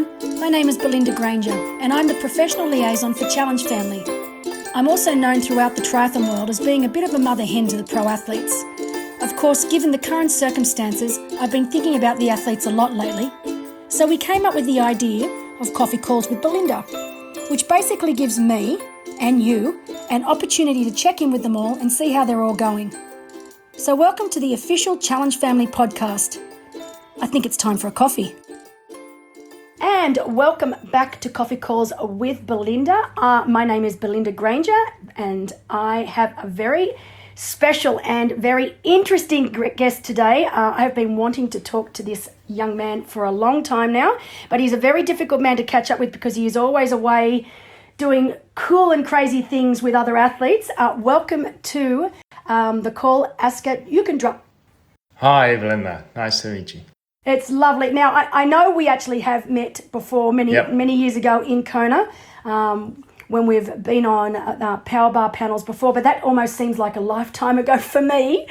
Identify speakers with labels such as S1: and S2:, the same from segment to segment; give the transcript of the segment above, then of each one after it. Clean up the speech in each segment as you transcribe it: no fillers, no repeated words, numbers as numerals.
S1: everyone, my name is Belinda Granger and I'm the professional liaison for Challenge Family. I'm also known throughout the triathlon world as being a bit of a mother hen to the pro athletes. Of course, given the current circumstances, I've been thinking about the athletes a lot lately. So we came up with the idea of Coffee Calls with Belinda, which basically gives me and you an opportunity to check in with them all and see how they're all going. So welcome to the official Challenge Family podcast. I think it's time for a coffee. And welcome back to Coffee Calls with Belinda. My name is Belinda Granger and I have a very special and very interesting guest today. I have been wanting to talk to this young man for a long time now, but he's a very difficult man to catch up with because he is always away doing cool and crazy things with other athletes. Welcome to the call, Askar Ukendrup.
S2: Hi, Belinda. Nice to meet you.
S1: It's lovely. Now, I know we actually have met before many years ago in Kona when we've been on Power Bar panels before, but that almost seems like a lifetime ago for me.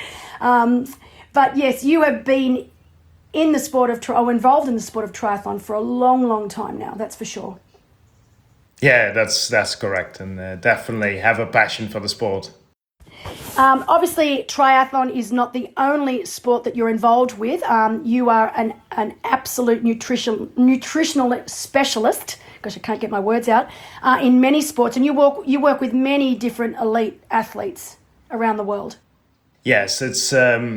S1: But yes, you have been in the sport of involved in the sport of triathlon for a long, long time now, that's for sure.
S2: Yeah, that's correct, and definitely have a passion for the sport.
S1: Obviously, triathlon is not the only sport that you're involved with. You are an absolute nutritional specialist. Gosh, I can't get my words out. In many sports, and you work with many different elite athletes around the world.
S2: Yes, it's.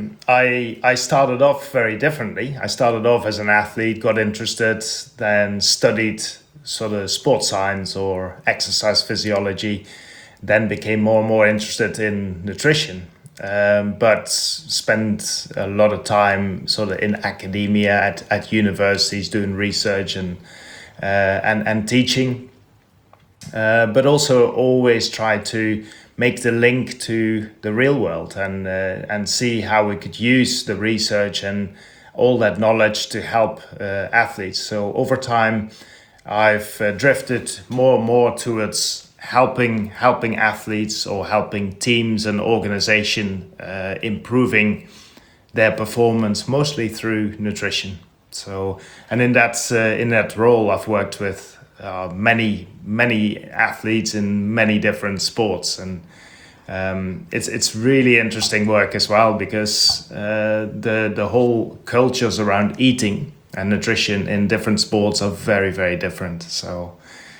S2: I started off very differently. I started off as an athlete, got interested, then studied sort of sports science or exercise physiology. Then became more and more interested in nutrition, but spent a lot of time sort of in academia at universities doing research and teaching, but also always try to make the link to the real world and see how we could use the research and all that knowledge to help athletes. So over time, I've drifted more and more towards helping athletes or helping teams and organization improving their performance, mostly through nutrition. So, and in that role, I've worked with many athletes in many different sports, and it's really interesting work as well because the whole cultures around eating and nutrition in different sports are very, very different. So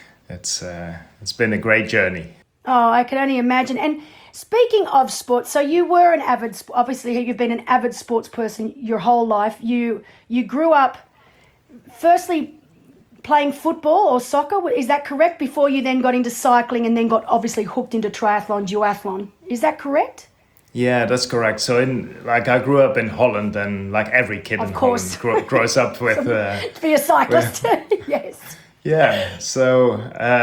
S2: it's been a great journey.
S1: Oh, I can only imagine. And speaking of sports, so you were obviously you've been an avid sports person your whole life. You grew up firstly playing football or soccer, is that correct? Before you then got into cycling and then got obviously hooked into triathlon, duathlon. Is that correct?
S2: Yeah, that's correct. So I grew up in Holland, and like every kid in Holland grows up with
S1: to be a cyclist. Yes.
S2: Yeah, so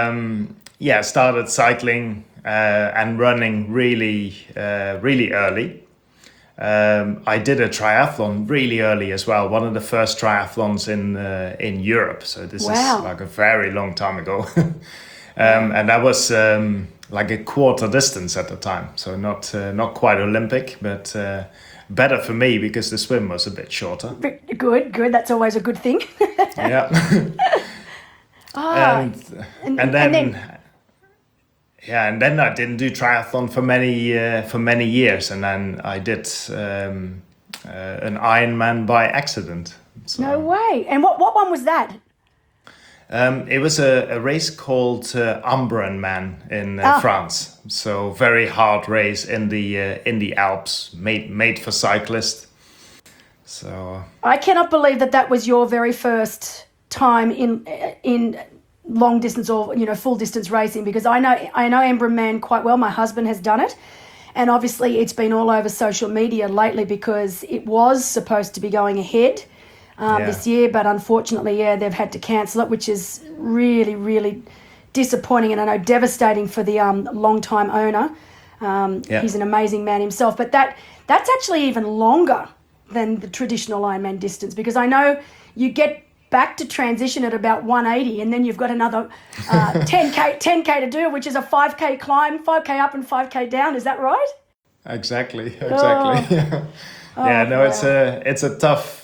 S2: started cycling and running really early. I did a triathlon really early as well, one of the first triathlons in Europe. So this is like a very long time ago. And that was like a quarter distance at the time. So not quite Olympic, but better for me because the swim was a bit shorter.
S1: Good. That's always a good thing.
S2: Yeah. And then I didn't do triathlon for many years, and then I did an Ironman by accident. So,
S1: no way! And what one was that?
S2: It was a race called Ambronman in France. So very hard race in the Alps, made for cyclists. So
S1: I cannot believe that was your very first time in long distance or full distance racing, because I know Ambronman quite well. My husband has done it, and obviously it's been all over social media lately because it was supposed to be going ahead this year, but unfortunately they've had to cancel it, which is really, really disappointing, and I know devastating for the long time owner. He's an amazing man himself, but that's actually even longer than the traditional Ironman distance, because I know you get back to transition at about 180, and then you've got another 10k to do, which is a 5k climb, 5k up and 5k down. Is that right?
S2: Exactly. Oh. It's a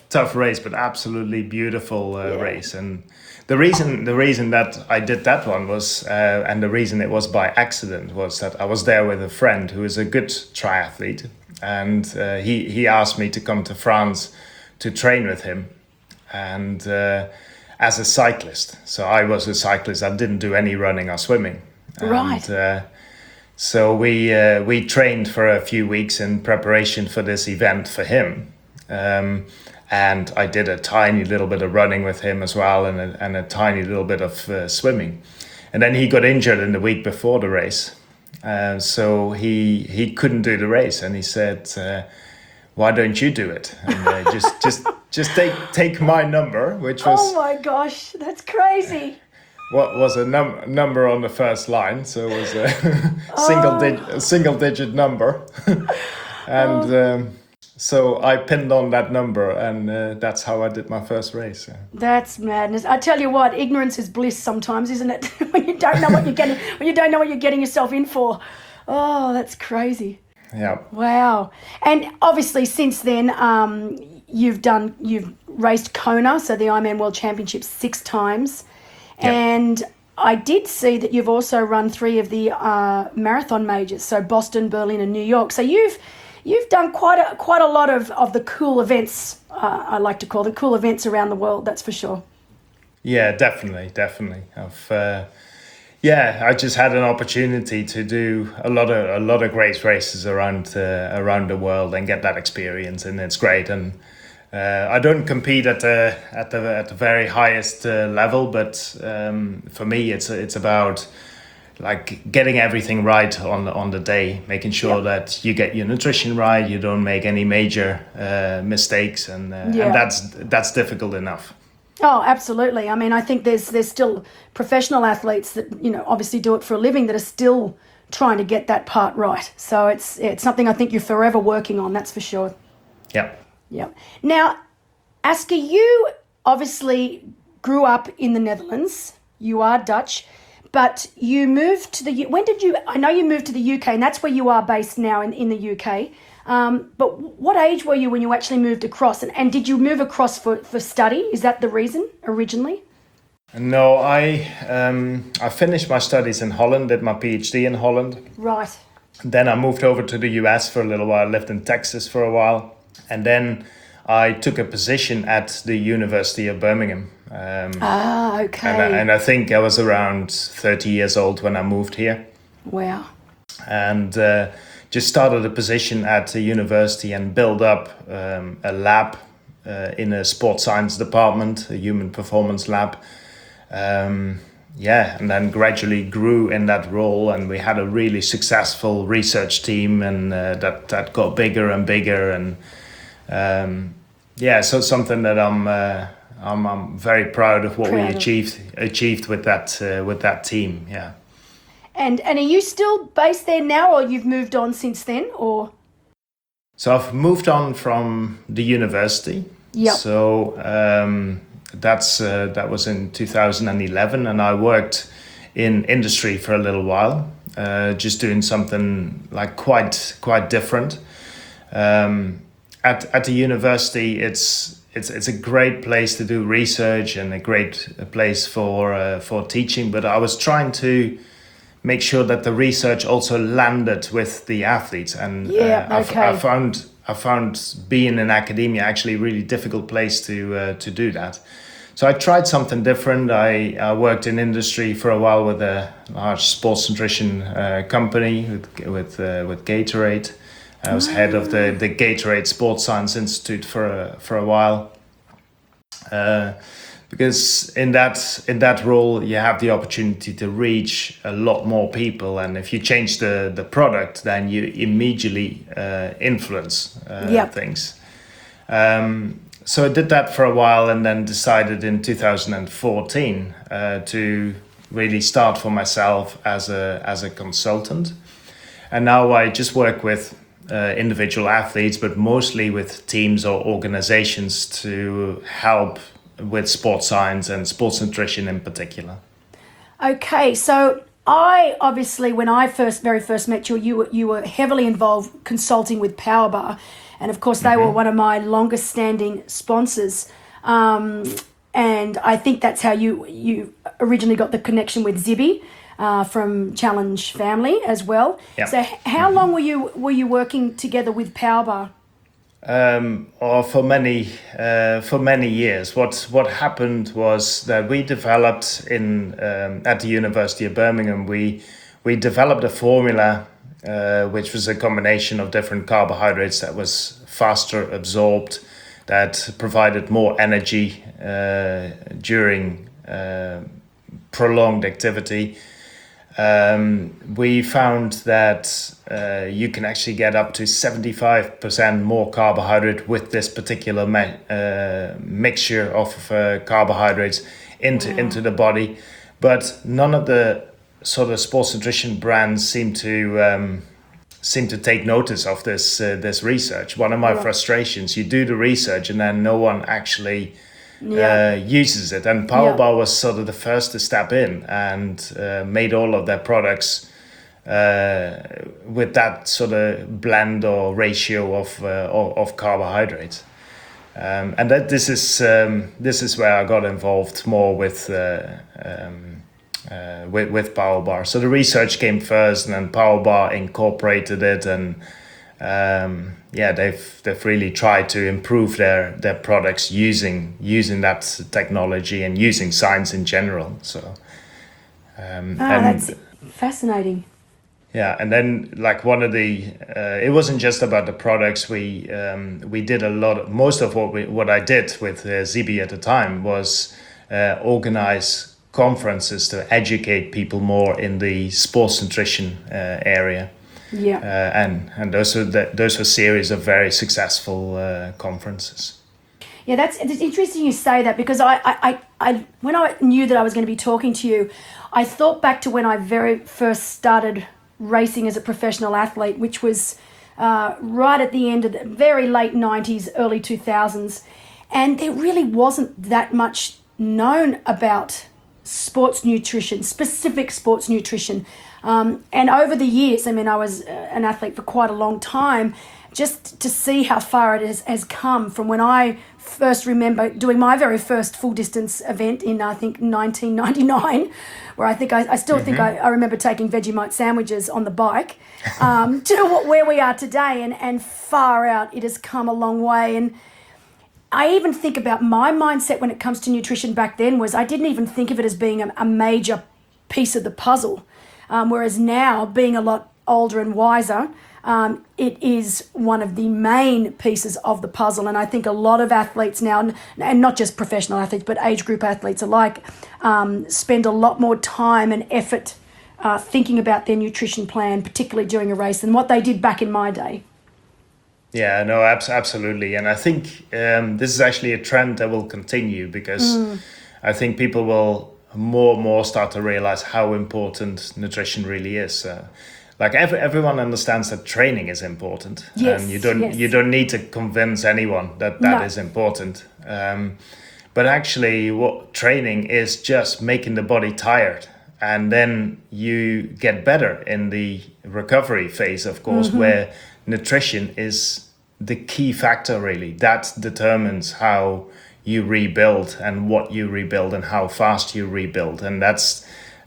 S2: tough race, but absolutely beautiful race. And the reason that I did that one was, and the reason it was by accident, was that I was there with a friend who is a good triathlete, and he asked me to come to France to train with him, and as a cyclist. So I was a cyclist. I didn't do any running or swimming.
S1: Right.
S2: And, so we trained for a few weeks in preparation for this event for him, and I did a tiny little bit of running with him as well, and a tiny little bit of swimming, and then he got injured in the week before the race, so he couldn't do the race, and he said, "Why don't you do it? And, just take my number," which was
S1: Oh my gosh, that's crazy.
S2: what was a number on the first line, so it was a single digit number, and so I pinned on that number, and that's how I did my first race.
S1: That's madness. I tell you what, ignorance is bliss sometimes, isn't it? When you don't know what you're getting yourself in for. Oh, that's crazy.
S2: Yeah.
S1: Wow. And obviously since then, you've raced Kona, so the Ironman World Championships 6 times.
S2: Yep.
S1: And I did see that you've also run 3 of the marathon majors, so Boston, Berlin, and New York. So you've done quite a lot of the cool events. I like to call them cool events around the world. That's for sure.
S2: Yeah, definitely. I just had an opportunity to do a lot of great races around the world and get that experience, and it's great. And I don't compete at the very highest level, but for me, it's about like getting everything right on the day, making sure that you get your nutrition right, you don't make any major mistakes, and that's difficult enough.
S1: Oh, absolutely. I mean, I think there's still professional athletes that, obviously do it for a living that are still trying to get that part right. So it's something I think you're forever working on, that's for sure.
S2: Yeah.
S1: Yeah. Now, Asker, you obviously grew up in the Netherlands. You are Dutch, but you moved to I know you moved to the UK, and that's where you are based now in the UK. But what age were you when you actually moved across? And did you move across for study? Is that the reason originally?
S2: No, I finished my studies in Holland, did my PhD in Holland.
S1: Right.
S2: Then I moved over to the US for a little while, lived in Texas for a while. And then I took a position at the University of Birmingham.
S1: Okay.
S2: And I think I was around 30 years old when I moved here.
S1: Wow.
S2: And just started a position at the university and built up a lab in a sports science department, a human performance lab. And then gradually grew in that role, and we had a really successful research team, and that got bigger and bigger, and so something that I'm very proud of what we achieved with that team. Yeah.
S1: And are you still based there now, or you've moved on since then, or?
S2: So I've moved on from the university.
S1: Yeah.
S2: So that was in 2011, and I worked in industry for a little while, just doing something like quite different. At the university, it's a great place to do research and a great place for teaching. But I was trying to make sure that the research also landed with the athletes, and I found being in academia actually a really difficult place to do that. So I tried something different. I worked in industry for a while with a large sports nutrition company with Gatorade. I was head of the Gatorade Sports Science Institute for a while. Because in that role you have the opportunity to reach a lot more people, and if you change the product, then you immediately influence things. So I did that for a while, and then decided in 2014 to really start for myself as a consultant. And now I just work with individual athletes, but mostly with teams or organizations to help with sports science and sports nutrition in particular.
S1: Okay, so I obviously, when I very first met you, you were heavily involved consulting with PowerBar, And of course, they were one of my longest standing sponsors. And I think that's how you originally got the connection with Zibby from Challenge Family as well.
S2: Yeah.
S1: So how long were you working together with Powerbar?
S2: Or for many years. What happened was that we developed at the University of Birmingham. We developed a formula which was a combination of different carbohydrates that was faster absorbed, that provided more energy during prolonged activity. We found that you can actually get up to 75% more carbohydrate with this particular mixture of carbohydrates into the body. But none of the sort of sports nutrition brands seem to take notice of this research. One of my frustrations: you do the research and then no one actually uses it. And Powerbar was sort of the first to step in and made all of their products with that sort of blend or ratio of carbohydrates. And that this is where I got involved more with Powerbar. So the research came first, and then Powerbar incorporated it, and they've really tried to improve their products using that technology and using science in general. So
S1: that's fascinating.
S2: Yeah, and then like one of the it wasn't just about the products. We did most of what I did with Zibby at the time was organize conferences to educate people more in the sports nutrition area.
S1: Yeah.
S2: And those were series of very successful conferences.
S1: Yeah, it's interesting you say that, because I when I knew that I was going to be talking to you, I thought back to when I very first started racing as a professional athlete, which was right at the end of the very late 90s, early 2000s. And there really wasn't that much known about sports nutrition, specific sports nutrition. And over the years, I mean, I was an athlete for quite a long time, just to see how far it has come from when I first remember doing my very first full distance event in, I think, 1999, where I still think I remember taking Vegemite sandwiches on the bike, to where we are today, and far out. It has come a long way. And I even think about my mindset when it comes to nutrition back then was I didn't even think of it as being a major piece of the puzzle. Whereas now, being a lot older and wiser, it is one of the main pieces of the puzzle. And I think a lot of athletes now, and not just professional athletes, but age group athletes alike, spend a lot more time and effort thinking about their nutrition plan, particularly during a race, than what they did back in my day.
S2: Yeah, no, absolutely. And I think this is actually a trend that will continue, because I think people will more and more start to realize how important nutrition really is. Like everyone understands that training is important,
S1: yes,
S2: and you don't need to convince anyone that is important. But actually, what training is just making the body tired, and then you get better in the recovery phase, of course, where nutrition is the key factor. Really, that determines how you rebuild and what you rebuild and how fast you rebuild. And that's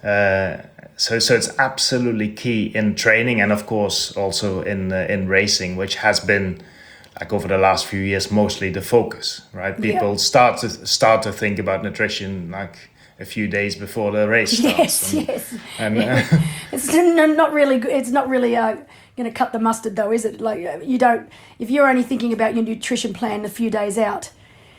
S2: so it's absolutely key in training, and of course also in racing, which has been, like, over the last few years, mostly the focus, right? People start to think about nutrition like a few days before the race starts.
S1: Yes.
S2: And
S1: It's not really good. It's not really going to cut the mustard, though, is it? Like, you don't, if you're only thinking about your nutrition plan a few days out,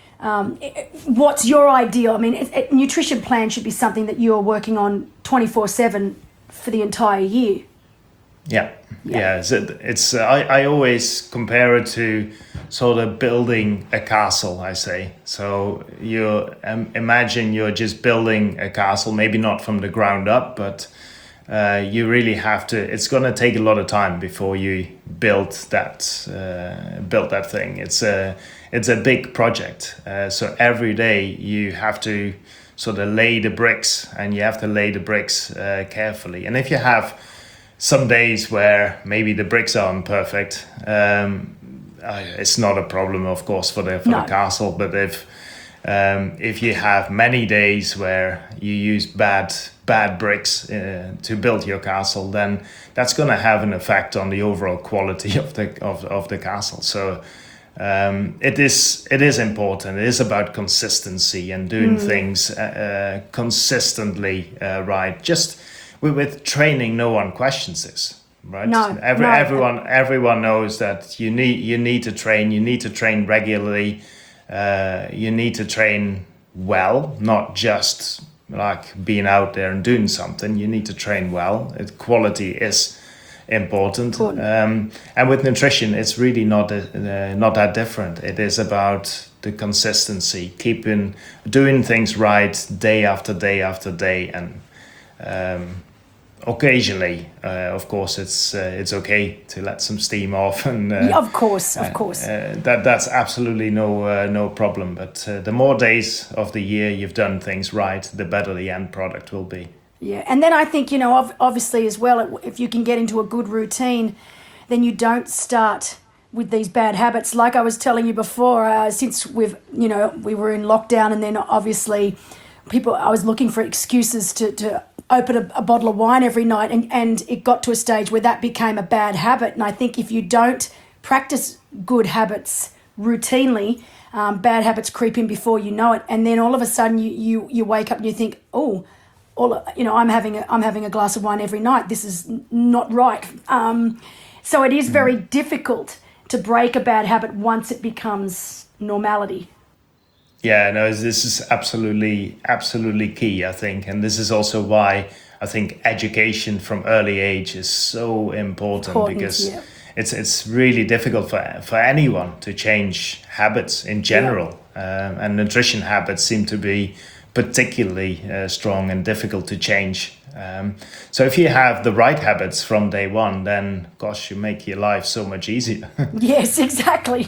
S1: what's your ideal? I mean, a nutrition plan should be something that you're working on 24/7 for the entire year.
S2: Yeah. It's I always compare it to sort of building a castle, I say. So you imagine you're just building a castle, maybe not from the ground up, but you really have to. It's going to take a lot of time before you build that thing. It's a big project. So every day you have to sort of lay the bricks, and you have to lay the bricks carefully. And if you have some days where maybe the bricks aren't perfect, it's not a problem, of course, for the
S1: No.
S2: castle. But if you have many days where you use bad bricks to build your castle, then that's going to have an effect on the overall quality of the castle. So it is important. It is about consistency and doing things consistently right. Just with training, no one questions this. Right.
S1: No,
S2: Everyone knows that you need to train. You need to train regularly. You need to train well, not just like being out there and doing something. You need to train well. Quality is important. And with nutrition, it's really not that different. It is about the consistency, doing things right day after day after day, and occasionally, of course, it's okay to let some steam off, and
S1: Of course.
S2: that's absolutely no problem. But the more days of the year you've done things right, the better the end product will be.
S1: Yeah, and then I think, obviously as well, if you can get into a good routine, then you don't start with these bad habits. Like I was telling you before, since we were in lockdown, and then obviously I was looking for excuses to open a bottle of wine every night, and it got to a stage where that became a bad habit. And I think if you don't practice good habits routinely, bad habits creep in before you know it, and then all of a sudden you wake up and you think, I'm having a glass of wine every night. This is not right. So it is very difficult to break a bad habit once it becomes normality.
S2: Yeah, no, this is absolutely key, I think. And this is also why I think education from early age is so important, because it's really difficult for anyone to change habits in general. And nutrition habits seem to be particularly strong and difficult to change. So if you have the right habits from day one, then gosh, you make your life so much easier.
S1: Yes, exactly.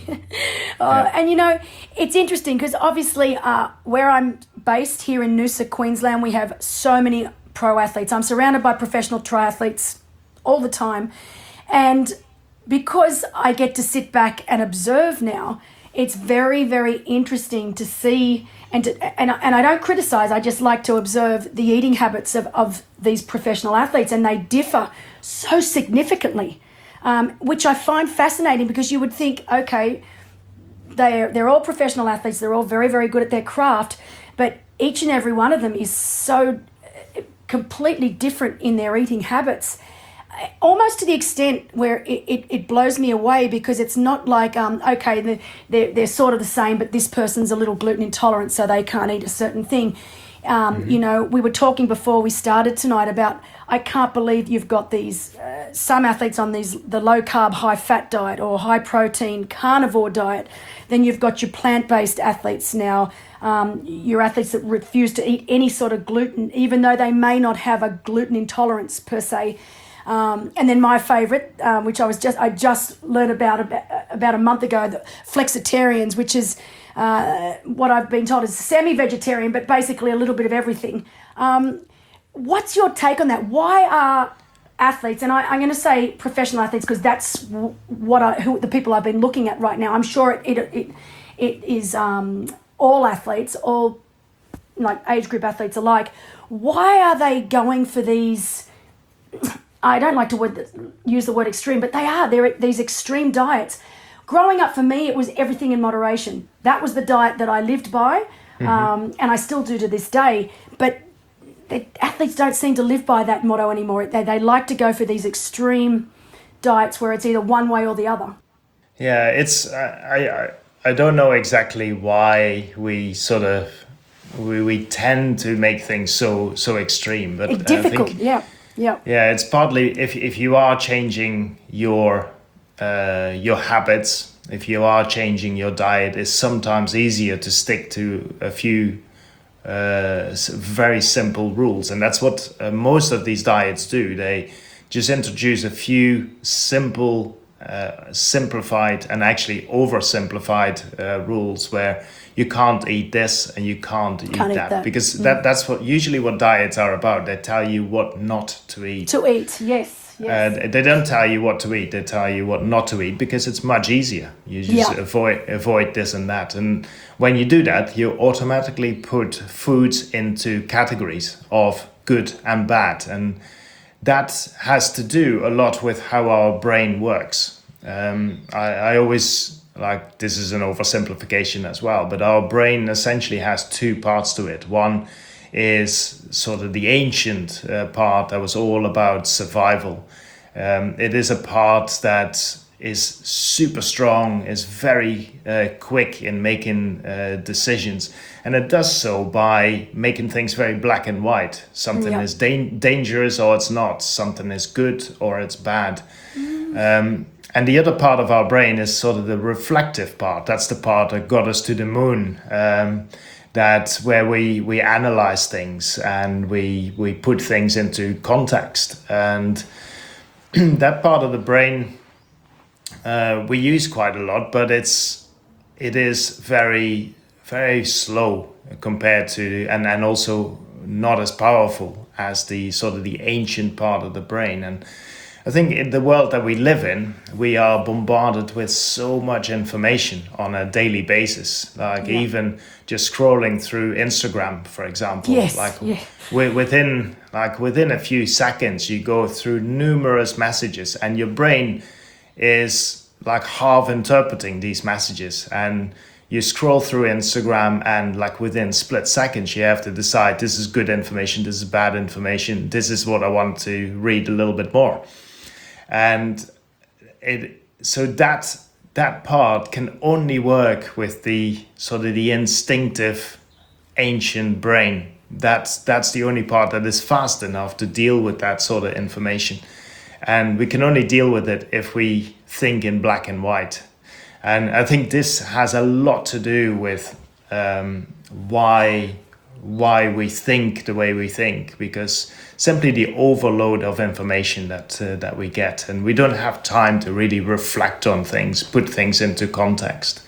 S1: And it's interesting because obviously where I'm based here in Noosa, Queensland, we have so many pro athletes. I'm surrounded by professional triathletes all the time. And because I get to sit back and observe now, it's very, very interesting to see, and I don't criticize, I just like to observe the eating habits of these professional athletes, and they differ so significantly, which I find fascinating, because you would think, okay, they're all professional athletes, they're all very, very good at their craft, but each and every one of them is so completely different in their eating habits, almost to the extent where it blows me away, because it's not like, okay, they're sort of the same, but this person's a little gluten intolerant, so they can't eat a certain thing. We were talking before we started tonight about, I can't believe you've got these, some athletes on the low carb, high fat diet, or high protein carnivore diet. Then you've got your plant-based athletes now, your athletes that refuse to eat any sort of gluten, even though they may not have a gluten intolerance per se. And then my favourite, which I just learned about a month ago, the flexitarians, which is what I've been told is semi-vegetarian, but basically a little bit of everything. What's your take on that? Why are athletes, and I'm going to say professional athletes because that's who the people I've been looking at right now. I'm sure it is all athletes, all like age group athletes alike. Why are they going for these? I don't like to use the word extreme, but they're these extreme diets. Growing up for me, it was everything in moderation. That was the diet that I lived by, and I still do to this day. But athletes don't seem to live by that motto anymore. They like to go for these extreme diets where it's either one way or the other.
S2: Yeah, it's I don't know exactly why we sort of we tend to make things so extreme, but
S1: it's difficult.
S2: I think,
S1: Yeah,
S2: it's partly if you are changing your habits, if you are changing your diet, it's sometimes easier to stick to a few very simple rules, and that's what most of these diets do. They just introduce a few simple, simplified, and actually oversimplified rules where you can't eat this and you can't eat that, because that's what usually what diets are about. They tell you what not to eat.
S1: To eat, yes.
S2: And they don't tell you what to eat, they tell you what not to eat because it's much easier. You just avoid this and that. And when you do that, you automatically put foods into categories of good and bad. And that has to do a lot with how our brain works. I always, like, this is an oversimplification as well, but our brain essentially has two parts to it. One is sort of the ancient part that was all about survival. It is a part that is super strong, is very quick in making decisions. And it does so by making things very black and white. Something is dangerous or it's not. Something is good or it's bad. And the other part of our brain is sort of the reflective part. That's the part that got us to the moon. That's where we analyze things and we put things into context. And that part of the brain we use quite a lot, but it is very, very slow compared to, and also not as powerful as the sort of the ancient part of the brain. And I think in the world that we live in, we are bombarded with so much information on a daily basis. Like even just scrolling through Instagram, for example, within a few seconds, you go through numerous messages, and your brain is like half interpreting these messages. And you scroll through Instagram, and like within split seconds, you have to decide this is good information, this is bad information, this is what I want to read a little bit more. And so that part can only work with the sort of the instinctive ancient brain. That's the only part that is fast enough to deal with that sort of information. And we can only deal with it if we think in black and white. And I think this has a lot to do with why we think the way we think, because simply the overload of information that we get, and we don't have time to really reflect on things, put things into context.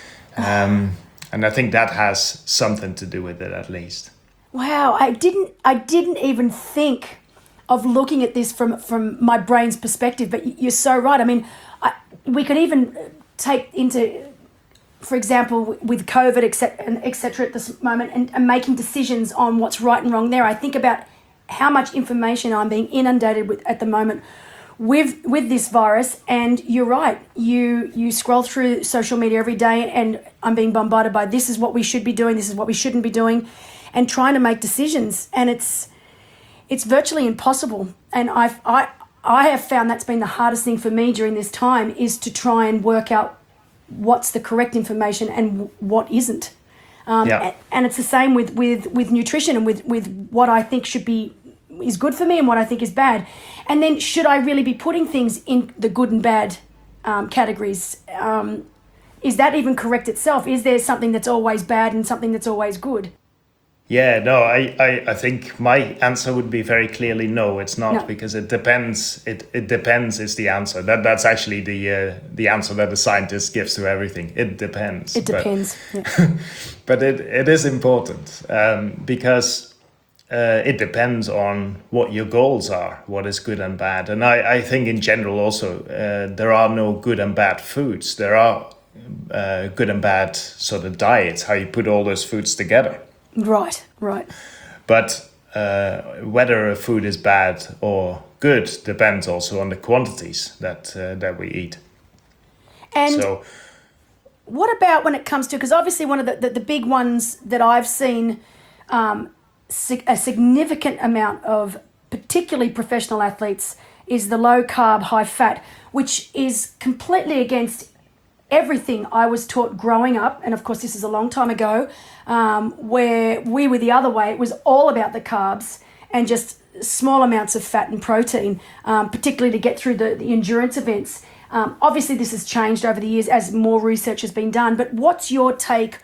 S2: And I think that has something to do with it, at least.
S1: Wow, I didn't even think of looking at this from my brain's perspective, but you're so right. I mean, we could even take into, for example, with COVID, et cetera, at this moment, and making decisions on what's right and wrong there. I think about how much information I'm being inundated with at the moment with this virus. And you're right. You scroll through social media every day, and I'm being bombarded by this is what we should be doing, this is what we shouldn't be doing, and trying to make decisions. And it's virtually impossible. And I have found that's been the hardest thing for me during this time, is to try and work out what's the correct information and what isn't. And it's the same with nutrition and with what I think is good for me and what I think is bad. And then should I really be putting things in the good and bad categories? Is that even correct itself? Is there something that's always bad and something that's always good?
S2: Yeah, no, I think my answer would be very clearly no, it's not, no. Because it depends. It depends is the answer. That's actually the answer that a scientist gives to everything. It depends.
S1: It depends.
S2: But it is important because it depends on what your goals are, what is good and bad. And I think in general also there are no good and bad foods. There are good and bad sort of diets, how you put all those foods together.
S1: Right.
S2: But whether a food is bad or good depends also on the quantities that we eat.
S1: And so, what about when it comes to, because obviously one of the big ones that I've seen a significant amount of, particularly professional athletes, is the low carb, high fat, which is completely against everything I was taught growing up. And of course, this is a long time ago, where we were the other way. It was all about the carbs and just small amounts of fat and protein, particularly to get through the endurance events. Obviously, this has changed over the years as more research has been done. But what's your take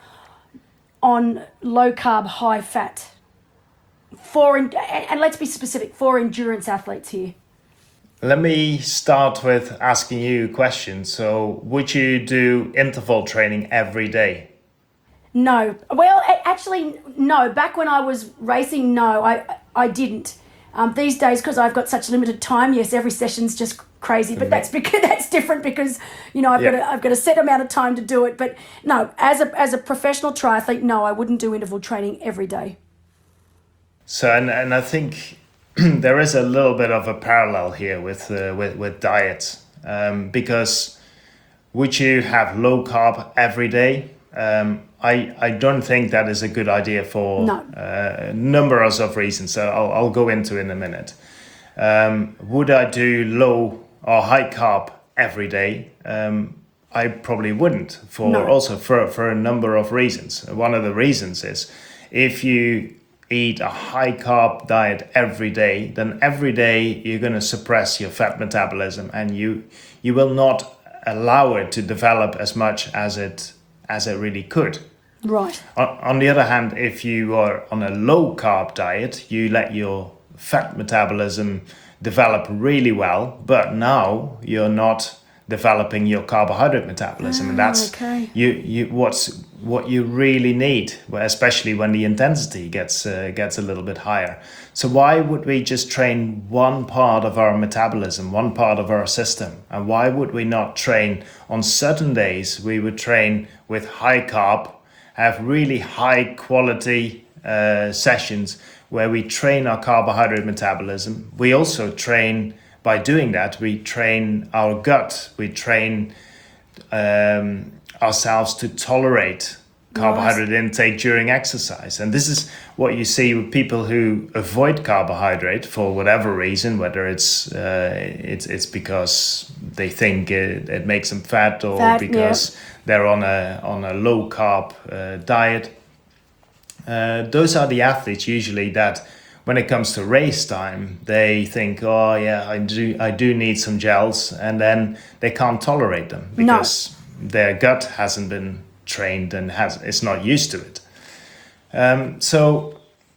S1: on low carb, high fat and let's be specific, for endurance athletes here?
S2: Let me start with asking you a question. So would you do interval training every day?
S1: No. Well, actually, no. Back when I was racing, no, I didn't. These days, because I've got such limited time, yes, every session's just crazy, but that's because that's different because I've got a set amount of time to do it. But no, as a professional triathlete, no, I wouldn't do interval training every day.
S2: So and I think there is a little bit of a parallel here with diet, because would you have low carb every day? I don't think that is a good idea for numbers of reasons. So I'll go into in a minute. Would I do low or high carb every day? I probably wouldn't for a number of reasons. One of the reasons is if you eat a high carb diet every day, then every day you're going to suppress your fat metabolism, and you will not allow it to develop as much as it really could.
S1: Right.
S2: On the other hand, if you are on a low carb diet, you let your fat metabolism develop really well, but now you're not developing your carbohydrate metabolism, and that's what you really need, especially when the intensity gets a little bit higher. So why would we just train one part of our metabolism, one part of our system, and why would we not train on certain days? We would train with high carb, have really high quality sessions where we train our carbohydrate metabolism. We also train. By doing that, we train our gut, we train ourselves to tolerate carbohydrate intake during exercise. And this is what you see with people who avoid carbohydrate for whatever reason, whether it's because they think it makes them fat, or because they're on a low carb diet. Those are the athletes usually that, when it comes to race time, they think, oh yeah, I do need some gels, and then they can't tolerate them because their gut hasn't been trained and it's not used to it. So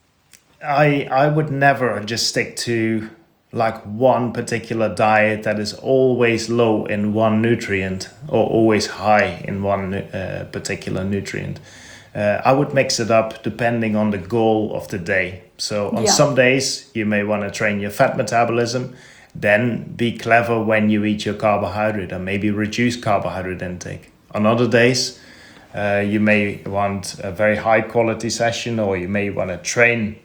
S2: I would never just stick to like one particular diet that is always low in one nutrient or always high in one particular nutrient. I would mix it up depending on the goal of the day. So on some days, you may want to train your fat metabolism, then be clever when you eat your carbohydrate and maybe reduce carbohydrate intake. On other days, you may want a very high quality session, or you may want to train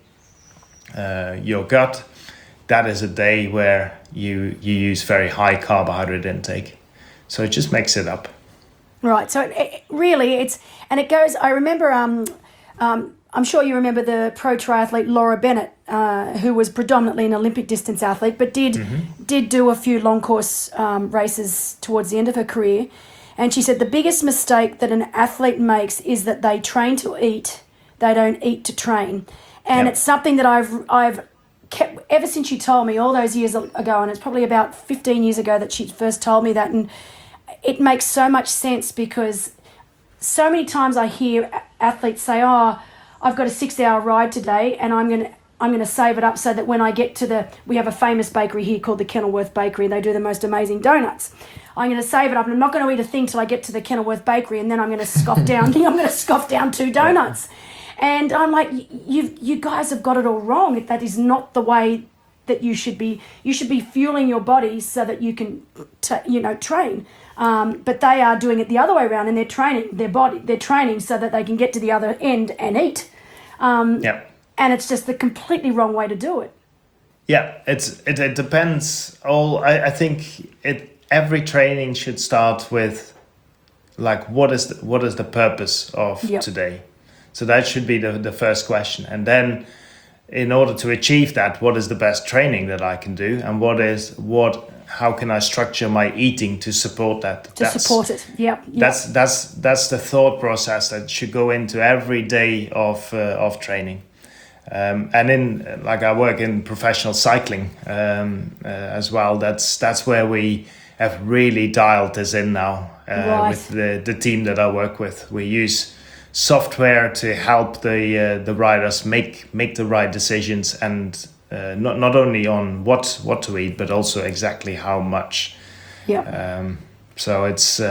S2: your gut. That is a day where you use very high carbohydrate intake. So just mix it up.
S1: Right. So it goes, I remember, I'm sure you remember the pro triathlete Laura Bennett, who was predominantly an Olympic distance athlete, but did do a few long course races towards the end of her career. And she said the biggest mistake that an athlete makes is that they train to eat, they don't eat to train. And it's something that I've kept ever since she told me all those years ago, and it's probably about 15 years ago that she first told me that. And it makes so much sense, because so many times I hear athletes say, oh, I've got a 6-hour ride today and I'm going to save it up so that when I get to we have a famous bakery here called the Kenilworth Bakery, and they do the most amazing donuts. I'm going to save it up and I'm not going to eat a thing till I get to the Kenilworth Bakery, and then I'm going to scoff down 2 donuts. And I'm like, you guys have got it all wrong. That is not the way that you should be. You should be fueling your body so that you can train. But they are doing it the other way around, and they're training their body. They're training so that they can get to the other end and eat. And it's just the completely wrong way to do it.
S2: Yeah, it depends. I think every training should start with, like, what is the purpose of today? So that should be the first question, and then, in order to achieve that, what is the best training that I can do, and how can I structure my eating to support that?
S1: Support it. Yep.
S2: That's the thought process that should go into every day of training. And I work in professional cycling as well. That's where we have really dialed this in now with the team that I work with. We use software to help the riders make the right decisions, and not only on what to eat, but also exactly how much. So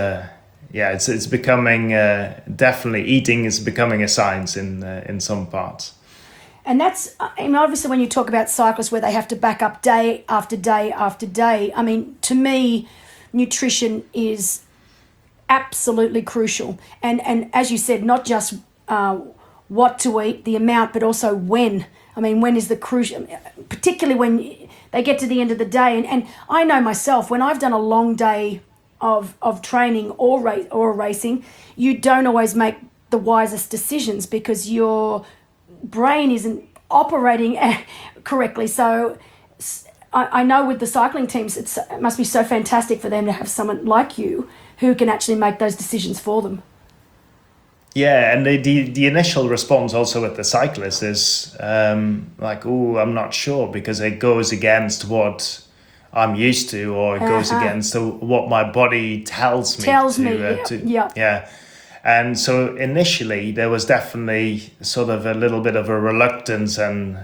S2: it's becoming definitely, eating is becoming a science in some parts.
S1: And that's, I mean, obviously when you talk about cyclists where they have to back up day after day after day, I mean, to me, nutrition is absolutely crucial. And as you said, not just what to eat, the amount, but also when. I mean, when is the crucial, particularly when they get to the end of the day. And I know myself, when I've done a long day of training or racing, you don't always make the wisest decisions because your brain isn't operating correctly. So I know with the cycling teams, it must be so fantastic for them to have someone like you who can actually make those decisions for them.
S2: Yeah, and the initial response also with the cyclist is like, oh, I'm not sure, because it goes against what I'm used to, or it goes against what my body tells me. Yeah. And so initially there was definitely sort of a little bit of a reluctance,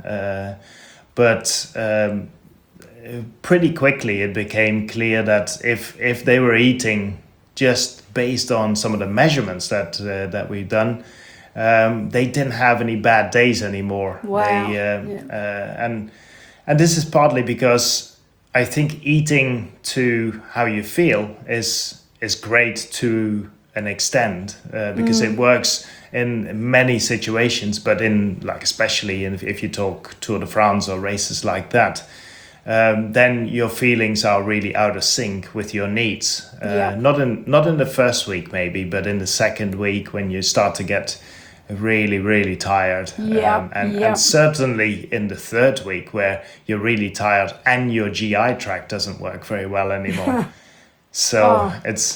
S2: but pretty quickly it became clear that if they were eating just based on some of the measurements that we've done, they didn't have any bad days anymore.
S1: Wow.
S2: And this is partly because I think eating to how you feel is great to an extent, because it works in many situations, but in like especially if you talk Tour de France or races like that, then your feelings are really out of sync with your needs. Not in the first week maybe, but in the second week when you start to get really, really tired. And certainly in the third week where you're really tired and your GI tract doesn't work very well anymore. So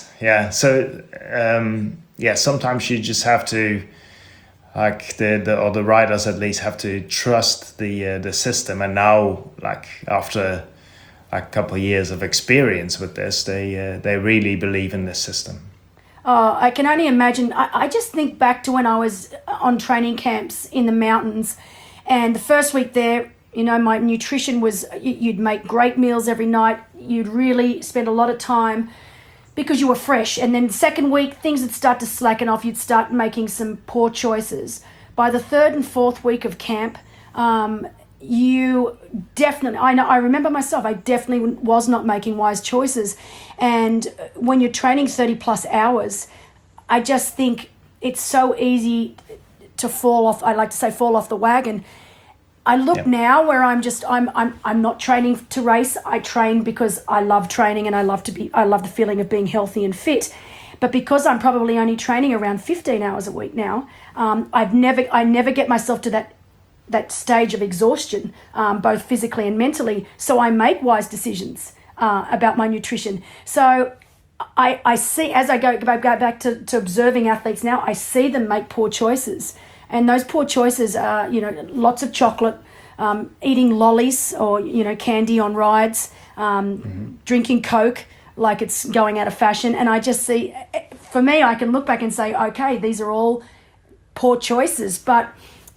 S2: sometimes you just have to, like the riders at least have to trust the system. And now, like after a couple of years of experience with this, they really believe in this system.
S1: Oh, I can only imagine. I just think back to when I was on training camps in the mountains, and the first week there, you know, my nutrition was, you'd make great meals every night. You'd really spend a lot of time because you were fresh. And then the second week, things would start to slacken off. You'd start making some poor choices. By the third and fourth week of camp, you definitely, I remember myself, I definitely was not making wise choices. And when you're training 30 plus hours, I just think it's so easy to fall off the wagon. I look now where I'm not training to race. I train because I love training and I love the feeling of being healthy and fit. But because I'm probably only training around 15 hours a week now, I never get myself to that stage of exhaustion, both physically and mentally. So I make wise decisions about my nutrition. So I see, as I go back to observing athletes now, I see them make poor choices. And those poor choices are, lots of chocolate, eating lollies or, candy on rides, drinking Coke like it's going out of fashion. And I just see, for me, I can look back and say, okay, these are all poor choices. But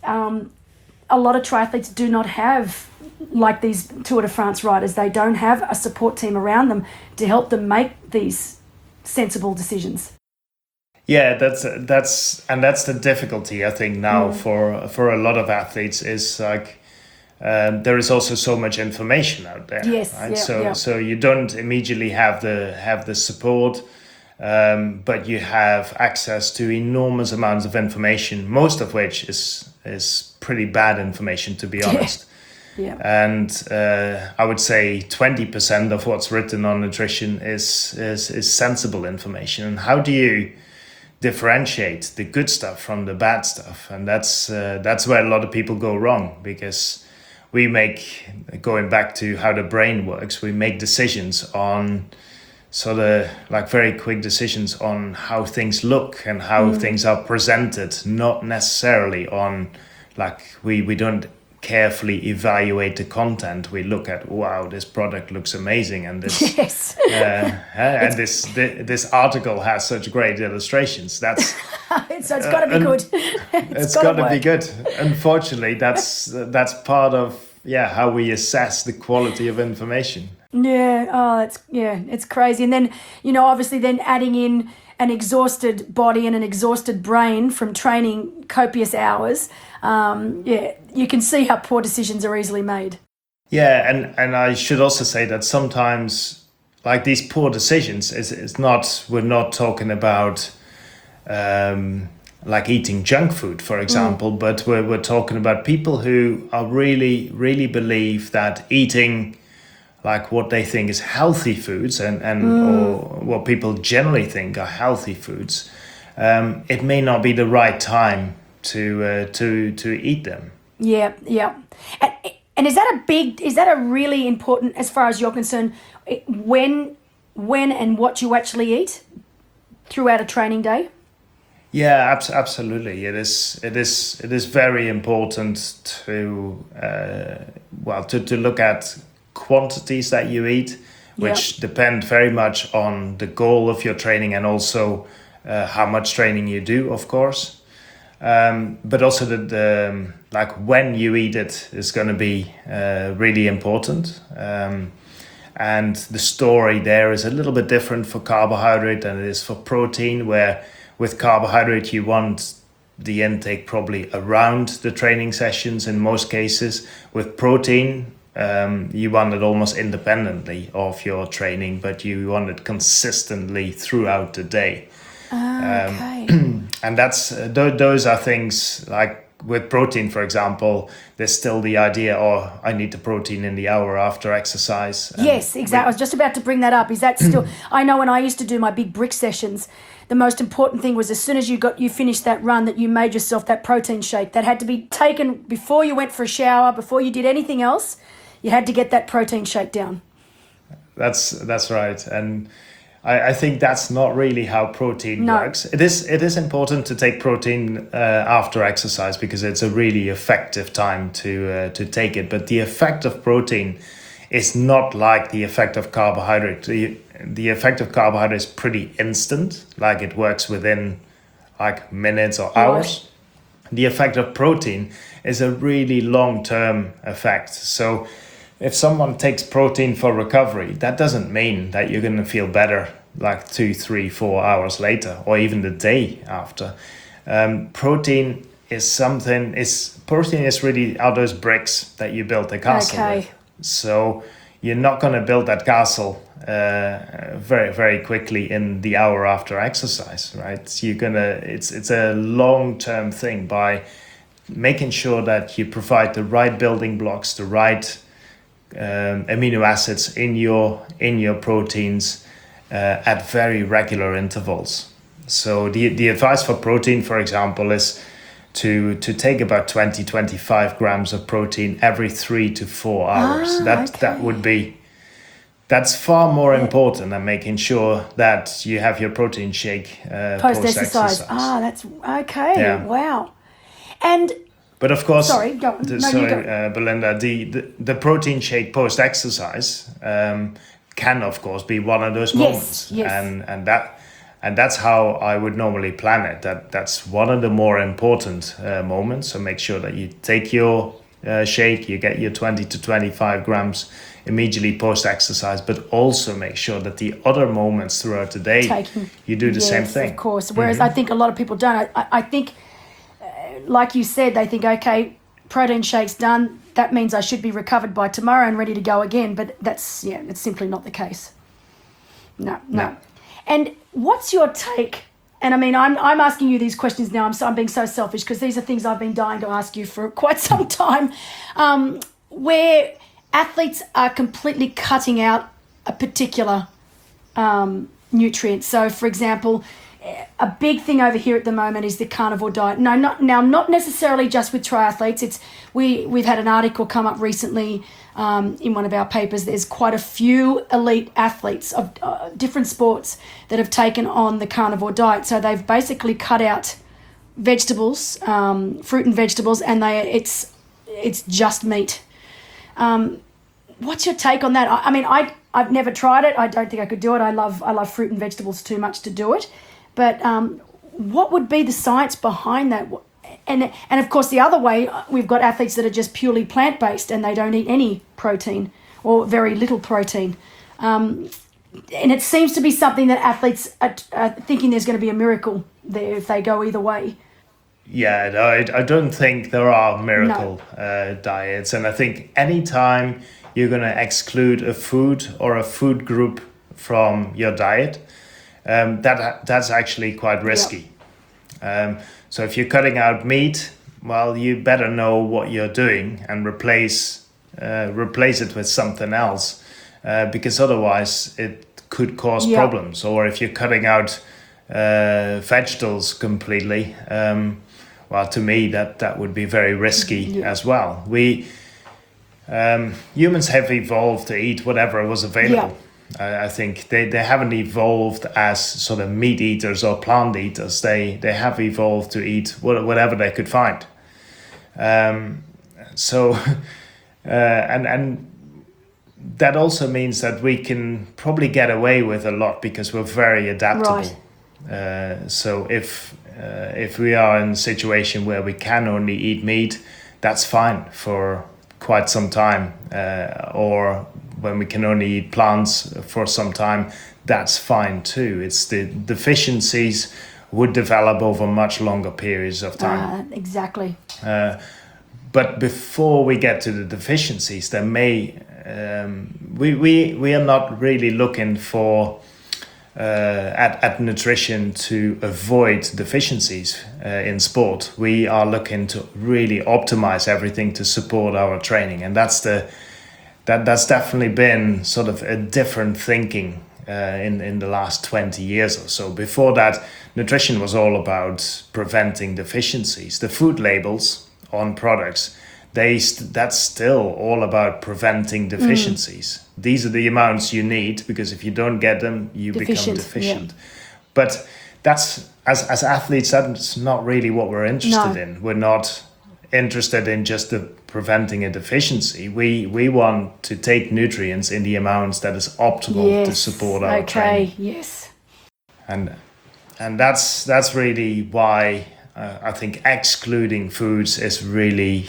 S1: a lot of triathletes do not have, like these Tour de France riders, they don't have a support team around them to help them make these sensible decisions.
S2: Yeah, that's the difficulty, I think, now for a lot of athletes is like there is also so much information out there.
S1: Yes,
S2: right?
S1: yeah,
S2: So you don't immediately have the support, but you have access to enormous amounts of information, most of which is pretty bad information, to be honest.
S1: Yeah.
S2: And I would say 20% of what's written on nutrition is sensible information. And how do you differentiate the good stuff from the bad stuff? And that's where a lot of people go wrong, because we make, going back to how the brain works, we make decisions on sort of like very quick decisions on how things look and how things are presented, not necessarily on, like we don't carefully evaluate the content. We look at, wow, this product looks amazing, and this
S1: Yes.
S2: and this article has such great illustrations. That's
S1: So it's got to be good.
S2: it's got to be good. Unfortunately, that's part of how we assess the quality of information.
S1: Yeah. Oh, it's crazy. And then, obviously then adding in an exhausted body and an exhausted brain from training copious hours, you can see how poor decisions are easily made.
S2: Yeah, and I should also say that sometimes, like these poor decisions, is not, we're not talking about like eating junk food, for example, but we're talking about people who are really believe that eating like what they think is healthy foods and or what people generally think are healthy foods, it may not be the right time to eat them.
S1: Yeah. And is that a really important, as far as you're concerned, when and what you actually eat throughout a training day?
S2: Yeah, absolutely. It is very important to to look at quantities that you eat, which depend very much on the goal of your training and also how much training you do, of course. But also the like when you eat it is going to be really important. And the story there is a little bit different for carbohydrate than it is for protein, where with carbohydrate you want the intake probably around the training sessions in most cases. With protein, you want it almost independently of your training, but you want it consistently throughout the day.
S1: Okay.
S2: And that's those are things like with protein, for example, there's still the idea, I need the protein in the hour after exercise.
S1: Yes, exactly. I was just about to bring that up. Is that still, I know when I used to do my big brick sessions, the most important thing was as soon as you finished that run, that you made yourself that protein shake. That had to be taken before you went for a shower, before you did anything else. You had to get that protein shake down.
S2: That's right. And I think that's not really how protein works. It is important to take protein after exercise because it's a really effective time to take it. But the effect of protein is not like the effect of carbohydrate. The effect of carbohydrate is pretty instant, like it works within like minutes or hours. The effect of protein is a really long-term effect. So if someone takes protein for recovery, that doesn't mean that you're going to feel better like 2, 3, 4 hours later or even the day after. Protein is really are those bricks that you build a castle with. So you're not going to build that castle very, very quickly in the hour after exercise, right? It's a long-term thing by making sure that you provide the right building blocks, the right amino acids in your proteins at very regular intervals. So the advice for protein, for example, is to take about 20-25 grams of protein every 3 to 4 hours. That's far more important than making sure that you have your protein shake post-exercise.
S1: That's okay. Yeah. Wow.
S2: But of course,
S1: go.
S2: Belinda, the protein shake post-exercise can, of course, be one of those moments.
S1: Yes.
S2: And that's how I would normally plan it. That's one of the more important moments. So make sure that you take your shake, you get your 20 to 25 grams immediately post-exercise, but also make sure that the other moments throughout the day, you do the same thing.
S1: Of course. Whereas I think a lot of people don't. I think, like you said, they think, okay, protein shake's done. That means I should be recovered by tomorrow and ready to go again. But it's simply not the case. No. And what's your take? And I mean, I'm asking you these questions now. I'm being so selfish because these are things I've been dying to ask you for quite some time, where athletes are completely cutting out a particular nutrient. So, for example, a big thing over here at the moment is the carnivore diet. Not necessarily just with triathletes. We've had an article come up recently in one of our papers. There's quite a few elite athletes of different sports that have taken on the carnivore diet. So they've basically cut out vegetables, fruit and vegetables, and it's just meat. What's your take on that? I mean, I've never tried it. I don't think I could do it. I love fruit and vegetables too much to do it. But what would be the science behind that? And of course, the other way, we've got athletes that are just purely plant-based and they don't eat any protein or very little protein. And it seems to be something that athletes are thinking there's going to be a miracle there if they go either way.
S2: Yeah, no, I don't think there are miracle diets. And I think anytime you're going to exclude a food or a food group from your diet, that's actually quite risky. So if you're cutting out meat, well, you better know what you're doing and replace it with something else, because otherwise it could cause problems. Or if you're cutting out vegetables completely, well, to me that would be very risky as well. Humans have evolved to eat whatever was available. I think they haven't evolved as sort of meat eaters or plant eaters. They have evolved to eat whatever they could find. So and that also means that we can probably get away with a lot because we're very adaptable. Right. So if we are in a situation where we can only eat meat, that's fine for quite some time, or when we can only eat plants for some time, that's fine too. It's the deficiencies would develop over much longer periods of time.
S1: Exactly.
S2: But before we get to the deficiencies, there may we are not really looking for at nutrition to avoid deficiencies in sport. We are looking to really optimize everything to support our training, and that's definitely been sort of a different thinking in the last 20 years or so. Before that, nutrition was all about preventing deficiencies. The food labels on products, that's still all about preventing deficiencies. These are the amounts you need, because if you don't get them, you become deficient. But that's, as athletes, that's not really what we're interested in. We're not interested in just preventing a deficiency. We want to take nutrients in the amounts that is optimal to support our training.
S1: Yes.
S2: And that's really why I think excluding foods is really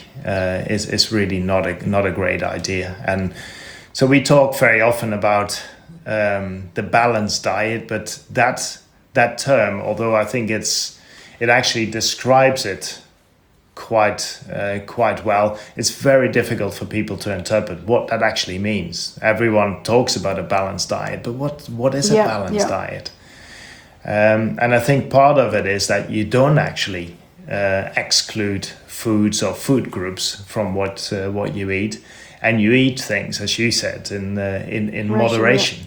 S2: not a great idea. And so we talk very often about the balanced diet, but that term, although I think it actually describes it quite well, it's very difficult for people to interpret what that actually means. Everyone talks about a balanced diet, but what is a balanced diet? And I think part of it is that you don't actually exclude foods or food groups from what you eat, and you eat things, as you said, in moderation.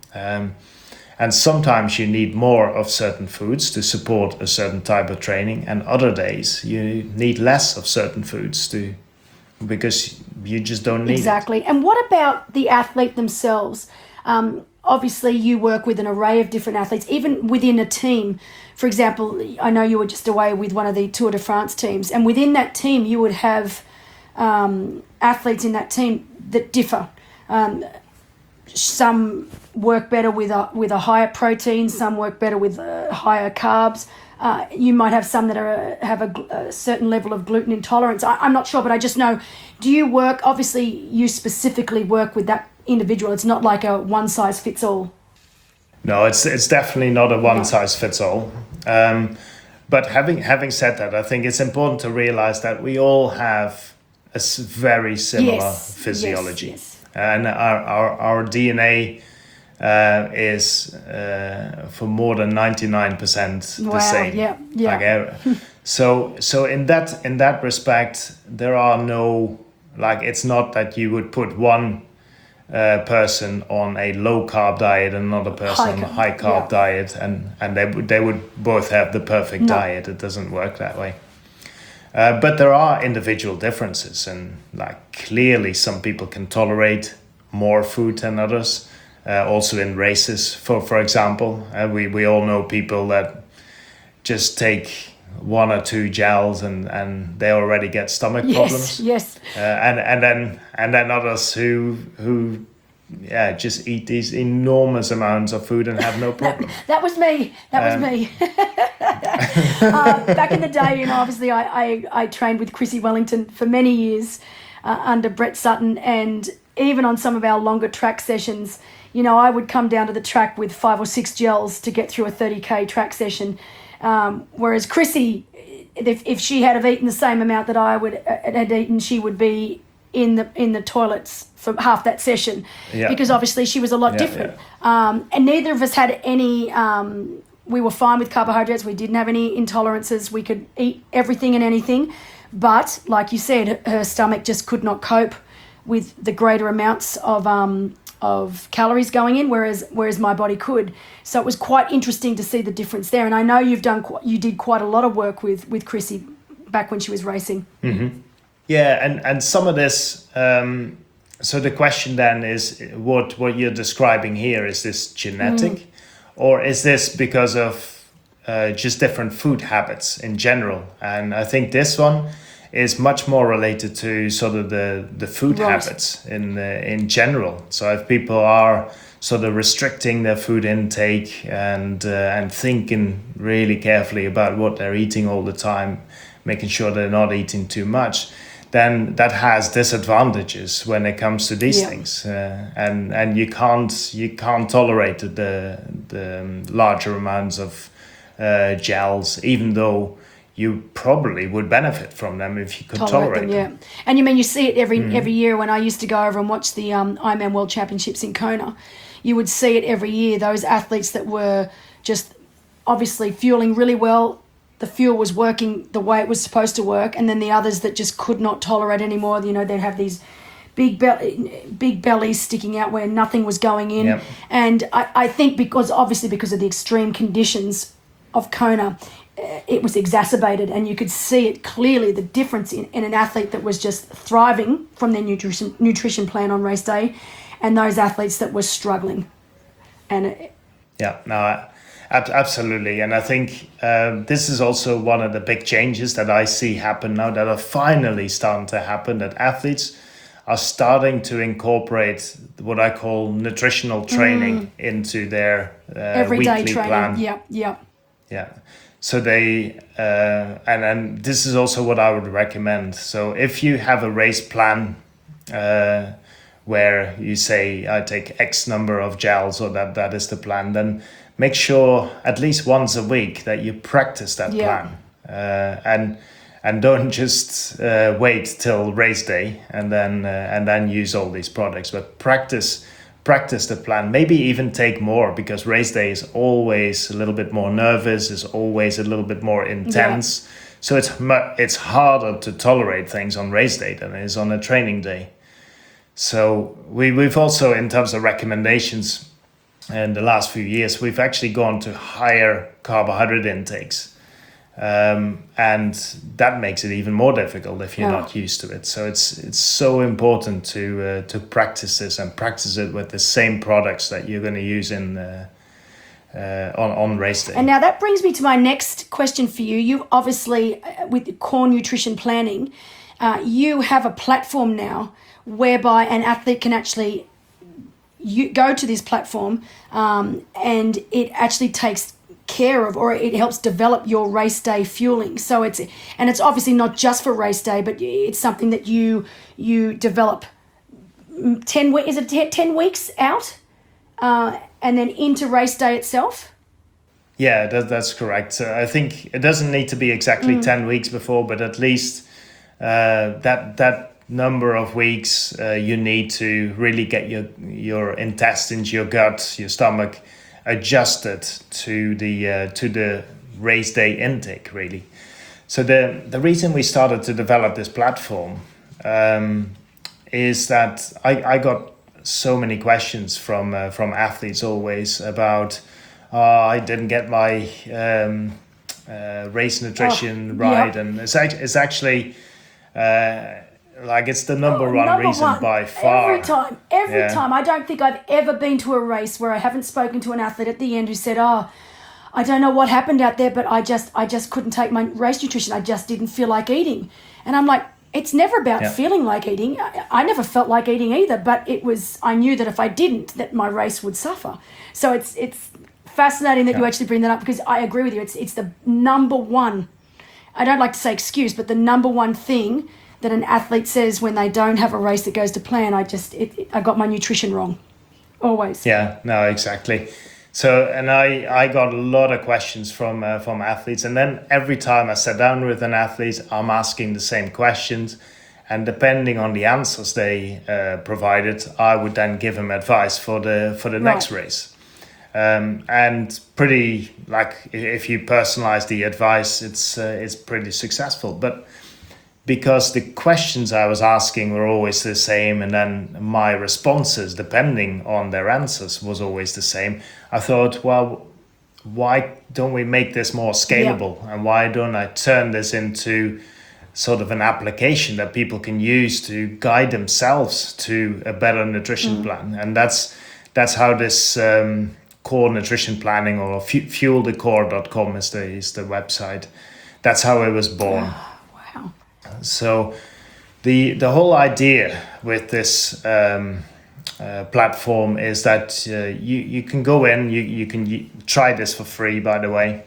S2: And sometimes you need more of certain foods to support a certain type of training, and other days you need less of certain foods because you just don't need
S1: it. And what about the athlete themselves? Obviously, you work with an array of different athletes, even within a team. For example, I know you were just away with one of the Tour de France teams, and within that team, you would have athletes in that team that differ. Some work better with a higher protein, some work better with higher carbs. You might have some that have a certain level of gluten intolerance. I'm not sure, but I just know, do you work, obviously you specifically work with that individual. It's not like a one size fits all.
S2: No, it's definitely not a one size fits all. But having said that, I think it's important to realize that we all have a very similar physiology. Yes. And our DNA is for more than 99% the same. Yeah. So in that respect, there are no, it's not that you would put one person on a low carb diet and another person on a high carb diet, and they would both have the perfect diet. It doesn't work that way. But there are individual differences, and clearly some people can tolerate more food than others. Also in races, for example, we all know people that just take one or two gels and they already get stomach problems.
S1: Yes.
S2: And then others who just eat these enormous amounts of food and have no problem.
S1: That was me. Back in the day, obviously I trained with Chrissy Wellington for many years under Brett Sutton, and even on some of our longer track sessions, I would come down to the track with 5 or 6 gels to get through a 30K track session. Whereas Chrissy, if she had have eaten the same amount that I had eaten, she would be in the toilets for half that session, because obviously she was a lot different. And neither of us had any. We were fine with carbohydrates. We didn't have any intolerances. We could eat everything and anything, but like you said, her stomach just could not cope with the greater amounts of calories going in, whereas my body could. So it was quite interesting to see the difference there. And I know you did quite a lot of work with Chrissy back when she was racing.
S2: Mm-hmm. Yeah, and some of this. So the question then is, what you're describing here, is this genetic, or is this because of just different food habits in general? And I think this one is much more related to sort of the food habits in general. So if people are sort of restricting their food intake and thinking really carefully about what they're eating all the time, making sure they're not eating too much, then that has disadvantages when it comes to these things. And you can't tolerate the larger amounts of gels, even though you probably would benefit from them if you could tolerate them.
S1: Yeah, and you see it every year. When I used to go over and watch the Ironman World Championships in Kona, you would see it every year. Those athletes that were just obviously fueling really well, the fuel was working the way it was supposed to work, and then the others that just could not tolerate anymore. They'd have these big bellies sticking out where nothing was going in. Yep. And I think because of the extreme conditions of Kona, it was exacerbated, and you could see it clearly, the difference in an athlete that was just thriving from their nutrition plan on race day, and those athletes that were struggling. And
S2: absolutely. And I think this is also one of the big changes that I see happen now, that are finally starting to happen, that athletes are starting to incorporate what I call nutritional training into their
S1: everyday
S2: weekly
S1: training.
S2: plan.
S1: Yeah.
S2: So they, and this is also what I would recommend. So if you have a race plan where you say, I take X number of gels, or that is the plan, then make sure at least once a week that you practice that plan. And don't just wait till race day and then use all these products, but practice the plan, maybe even take more, because race day is always a little bit more nervous, is always a little bit more intense. So it's harder to tolerate things on race day than it is on a training day. So we've also, in terms of recommendations in the last few years, we've actually gone to higher carbohydrate intakes. And that makes it even more difficult if you're not used to it. So it's so important to practice this, and practice it with the same products that you're going to use on race day.
S1: And now that brings me to my next question for you. You obviously, with core nutrition planning, you have a platform now whereby an athlete can actually go to this platform, and it actually takes care of, or it helps develop your race day fueling. So it's obviously not just for race day, but it's something that you develop 10 weeks out, and then into race day itself.
S2: Yeah, that's correct. I think it doesn't need to be exactly 10 weeks before, but at least that number of weeks you need to really get your intestines, your gut, your stomach adjusted to the race day intake, really. So the reason we started to develop this platform is that I got so many questions from athletes always about I didn't get my race nutrition right, and it's actually it's the number one reason by far.
S1: Every time. I don't think I've ever been to a race where I haven't spoken to an athlete at the end who said, I don't know what happened out there, but I just couldn't take my race nutrition. I just didn't feel like eating. And I'm like, it's never about feeling like eating. I never felt like eating either, but I knew that if I didn't, that my race would suffer. So it's fascinating that you actually bring that up, because I agree with you. It's the number one, I don't like to say excuse, but the number one thing that an athlete says when they don't have a race that goes to plan. I got my nutrition wrong, always.
S2: Yeah, no, exactly. So, and I got a lot of questions from athletes, and then every time I sat down with an athlete, I'm asking the same questions, and depending on the answers they provided, I would then give them advice for the next race. And pretty, like, if you personalize the advice, it's pretty successful. But because the questions I was asking were always the same, and then my responses, depending on their answers, was always the same, I thought, well, why don't we make this more scalable? Yeah. And why don't I turn this into sort of an application that people can use to guide themselves to a better nutrition plan? And that's how this core nutrition planning, or fuelthecore.com is the website. That's how it was born.
S1: Wow.
S2: So the whole idea with this platform is that you can go in, you can try this for free, by the way.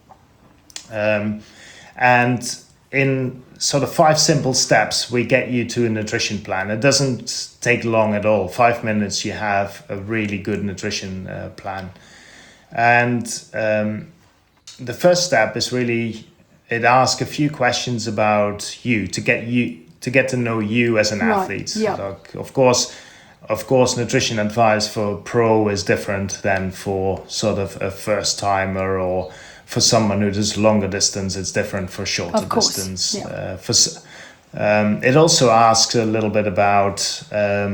S2: And in sort of 5 simple steps, we get you to a nutrition plan. It doesn't take long at all. 5 minutes, you have a really good nutrition plan. And the first step is really, it asks a few questions about you to get to know you as an athlete.
S1: Yeah.
S2: Like, of course, nutrition advice for pro is different than for sort of a first timer, or for someone who does longer distance. It's different for shorter distance.
S1: Yeah.
S2: It also asks a little bit about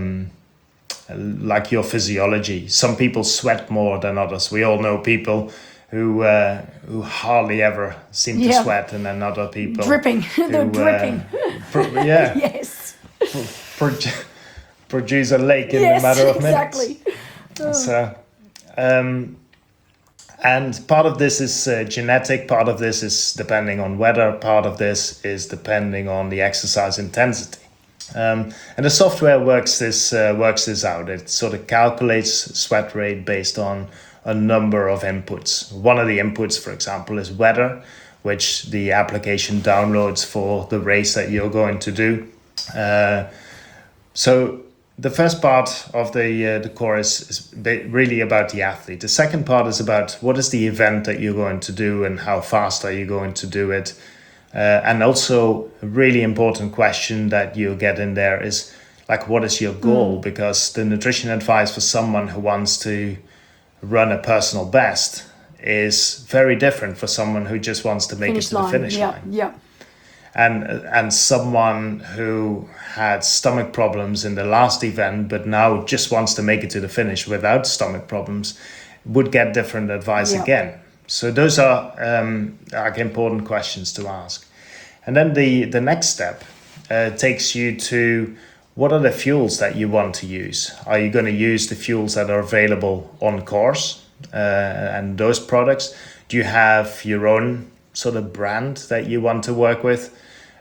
S2: like your physiology. Some people sweat more than others. We all know people who hardly ever seem to sweat, and then other people
S1: dripping. They're dripping.
S2: Yes. Produce a lake in a matter of minutes.
S1: Exactly.
S2: So, and part of this is genetic, part of this is depending on weather, part of this is depending on the exercise intensity. And the software works this out. It sort of calculates sweat rate based on a number of inputs. One of the inputs, for example, is weather, which the application downloads for the race that you're going to do. So the first part of the core is really about the athlete. The second part is about what is the event that you're going to do and how fast are you going to do it. And also a really important question that you'll get in there is, like, what is your goal? Because the nutrition advice for someone who wants to run a personal best is very different for someone who just wants to make it to the finish line.
S1: Yeah.
S2: And someone who had stomach problems in the last event, but now just wants to make it to the finish without stomach problems, would get different advice again. So those are like important questions to ask. And then the next step takes you to, what are the fuels that you want to use? Are you going to use the fuels that are available on course and those products? Do you have your own sort of brand that you want to work with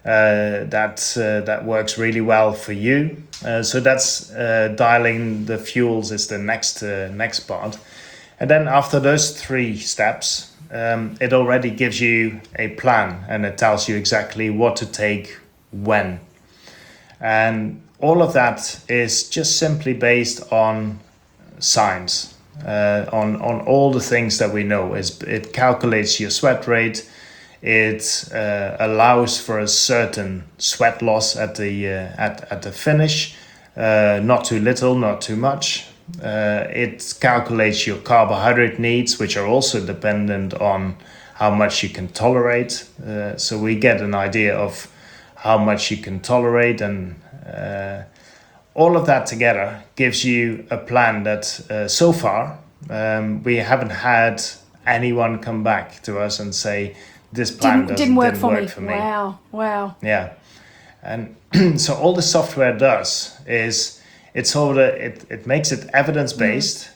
S2: that works really well for you? So that's dialing the fuels is the next part. And then after those 3 steps, it already gives you a plan, and it tells you exactly what to take when. And all of that is just simply based on science, on all the things that we know. It calculates your sweat rate. It allows for a certain sweat loss at the finish, not too little, not too much. It calculates your carbohydrate needs, which are also dependent on how much you can tolerate. So we get an idea of how much you can tolerate, and all of that together gives you a plan that so far we haven't had anyone come back to us and say, this plan didn't work for me.
S1: Wow.
S2: Yeah. And so all the software does is it makes it evidence-based.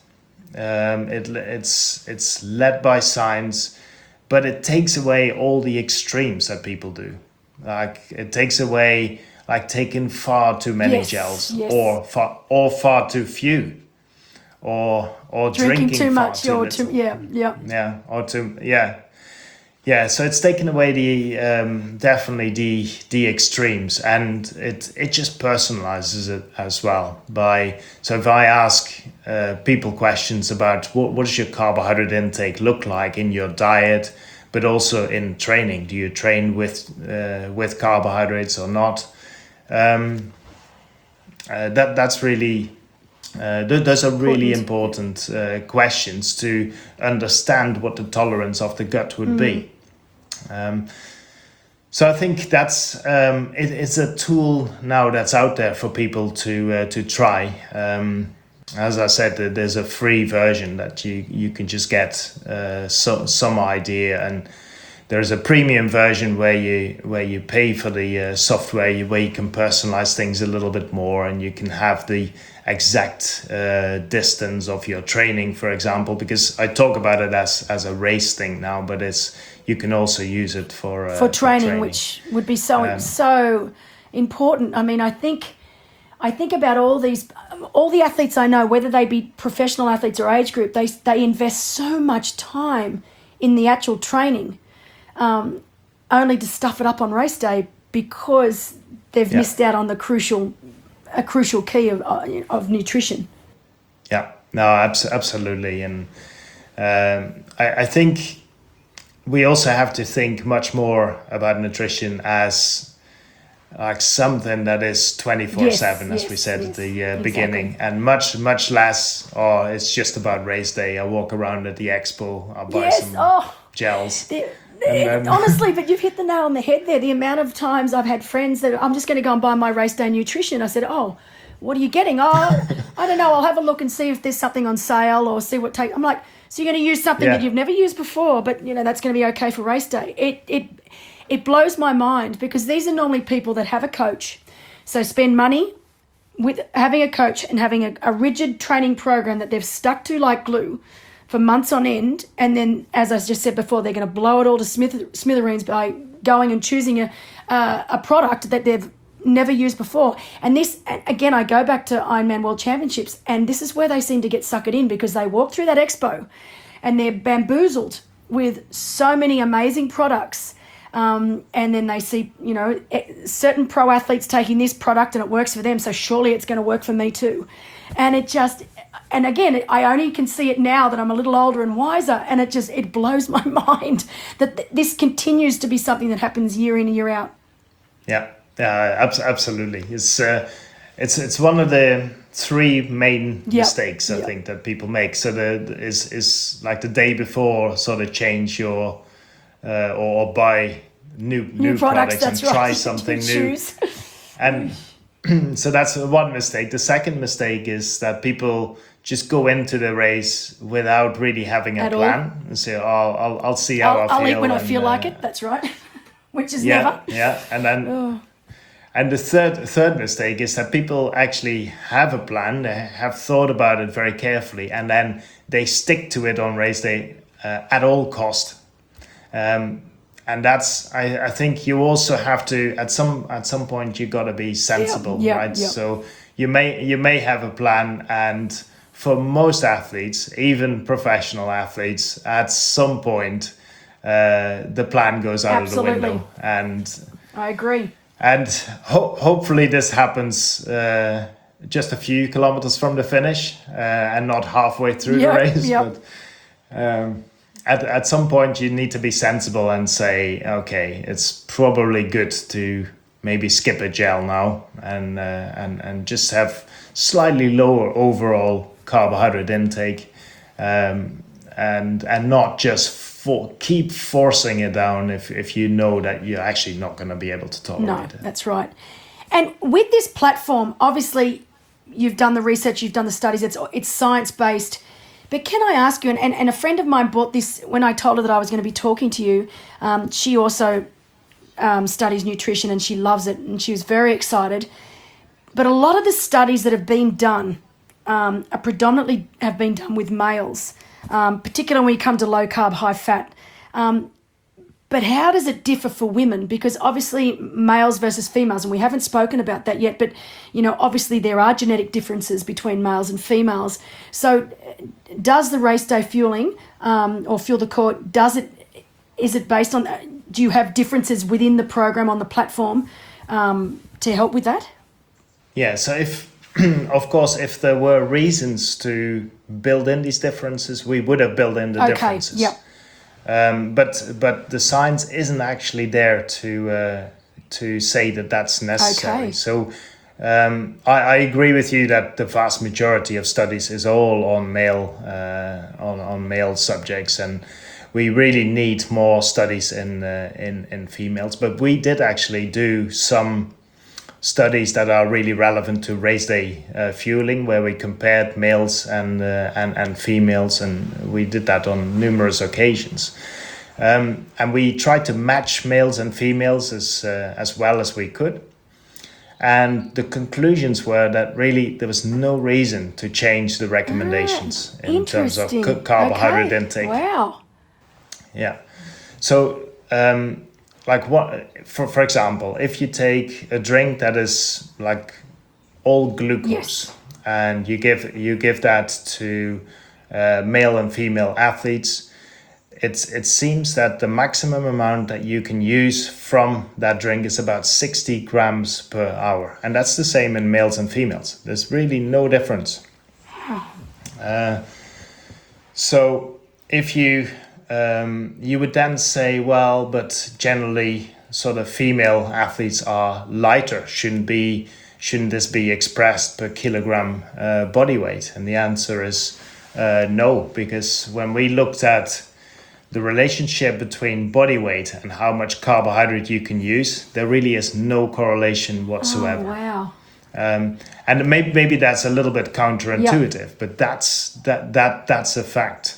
S2: It's led by science, but it takes away all the extremes that people do. Like, it takes away, like, taking far too many gels, or far too few, or drinking
S1: too
S2: far
S1: much,
S2: too
S1: or
S2: little.
S1: too. Yeah.
S2: Yeah, so it's taken away the definitely the extremes, and it just personalizes it as well. So if I ask people questions about what does your carbohydrate intake look like in your diet, but also in training, do you train with carbohydrates or not? That's really those are really important questions to understand what the tolerance of the gut would be. So I think it's a tool now that's out there for people to try. As I said, there's a free version that you can just get some idea, and there's a premium version where you pay for the software, where you can personalize things a little bit more, and you can have the exact distance of your training, for example. Because I talk about it as a race thing now, but you can also use it for
S1: training, which would be so important. I mean, I think about all the athletes I know, whether they be professional athletes or age group, they invest so much time in the actual training, only to stuff it up on race day because they've missed out on a crucial key of nutrition.
S2: Yeah, no, absolutely, and I think we also have to think much more about nutrition as like something that is 24/7, as we said at the beginning, and much less. Oh, it's just about race day. I walk around at the expo. I'll buy some gels.
S1: Honestly, but you've hit the nail on the head there. The amount of times I've had friends that I'm just going to go and buy my race day nutrition. I said, oh, what are you getting? Oh, I don't know. I'll have a look and see if there's something on sale or see what take. I'm like, so you're going to use something that you've never used before, but that's going to be okay for race day. It blows my mind because these are normally people that have a coach. So spend money with having a coach and having a rigid training program that they've stuck to like glue for months on end. And then, as I just said before, they're going to blow it all to smithereens by going and choosing a product that they've never used before. And this, again, I go back to Ironman World Championships, and this is where they seem to get suckered in because they walk through that expo and they're bamboozled with so many amazing products. And then they see, certain pro athletes taking this product and it works for them, so surely it's going to work for me too. And again, I only can see it now that I'm a little older and wiser, and it blows my mind that this continues to be something that happens year in and year out.
S2: Yeah, absolutely. It's one of the three main mistakes I think that people make. So is like the day before, sort of change your or buy new products and try something new. And so that's one mistake. The second mistake is that people just go into the race without really having a plan and say, "Oh, I'll see how I feel."
S1: I'll eat when I feel like it. That's right. Which is never.
S2: Yeah, and then. And the third mistake is that people actually have a plan, they have thought about it very carefully, and then they stick to it on race day at all cost. And that's, I think you also have to, at some point, you got to be sensible, right? Yeah. So you may have a plan, and for most athletes, even professional athletes, at some point, the plan goes out of the window. And
S1: I agree.
S2: And hopefully this happens just a few kilometers from the finish and not halfway through the race. Yep. But at some point you need to be sensible and say, okay, it's probably good to maybe skip a gel now and just have slightly lower overall carbohydrate intake and not just keep forcing it down if you know that you're actually not going to be able to tolerate it.
S1: No, that's right. And with this platform, obviously, you've done the research, you've done the studies, it's science-based. But can I ask you, and a friend of mine bought this when I told her that I was going to be talking to you. She also studies nutrition and she loves it, and she was very excited. But a lot of the studies that have been done are predominantly have been done with males. Particularly when you come to low carb, high fat. But how does it differ for women? Because obviously males versus females, and we haven't spoken about that yet, but obviously there are genetic differences between males and females. So does the race day fueling or Fuel the Core, is it based on, do you have differences within the program on the platform to help with that?
S2: Yeah, so if, of course, if there were reasons to build in these differences, we would have built in the differences.
S1: Yep.
S2: But the science isn't actually there to say that that's necessary.
S1: Okay.
S2: So I agree with you that the vast majority of studies is all on male subjects, and we really need more studies in females. But we did actually do some studies that are really relevant to race day fueling, where we compared males and females, and we did that on numerous occasions. And we tried to match males and females as well as we could. And the conclusions were that really there was no reason to change the recommendations in terms of carbohydrate intake.
S1: Wow.
S2: Yeah. So, like what, for example, if you take a drink that is like all glucose,
S1: Yes.
S2: and you give that to male and female athletes, it seems that the maximum amount that you can use from that drink is about 60 grams per hour, and that's the same in males and females. There's really no difference. So if you would then say, well, but generally sort of female athletes are lighter. Shouldn't this be expressed per kilogram body weight? And the answer is no, because when we looked at the relationship between body weight and how much carbohydrate you can use, there really is no correlation whatsoever.
S1: Oh, wow.
S2: And maybe that's a little bit counterintuitive, but that's a fact.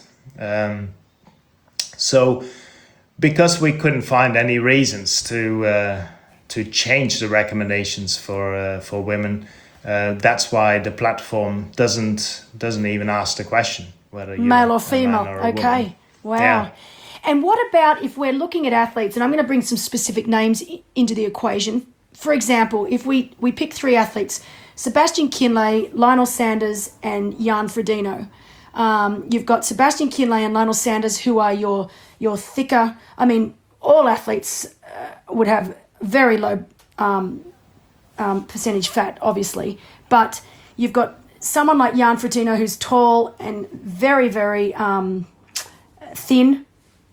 S2: So, because we couldn't find any reasons to change the recommendations for women, that's why the platform doesn't even ask the question whether you're
S1: Male or
S2: a
S1: female.
S2: man or a
S1: Okay.
S2: woman.
S1: Wow.
S2: Yeah.
S1: And what about if we're looking at athletes, and I'm going to bring some specific names into the equation. For example, if we pick three athletes, Sebastian Kienle, Lionel Sanders, and Jan Frodeno. You've got Sebastian Kienle and Lionel Sanders, who are your thicker. I mean, all athletes would have very low percentage fat, obviously, but you've got someone like Jan Frodeno, who's tall and very, very thin.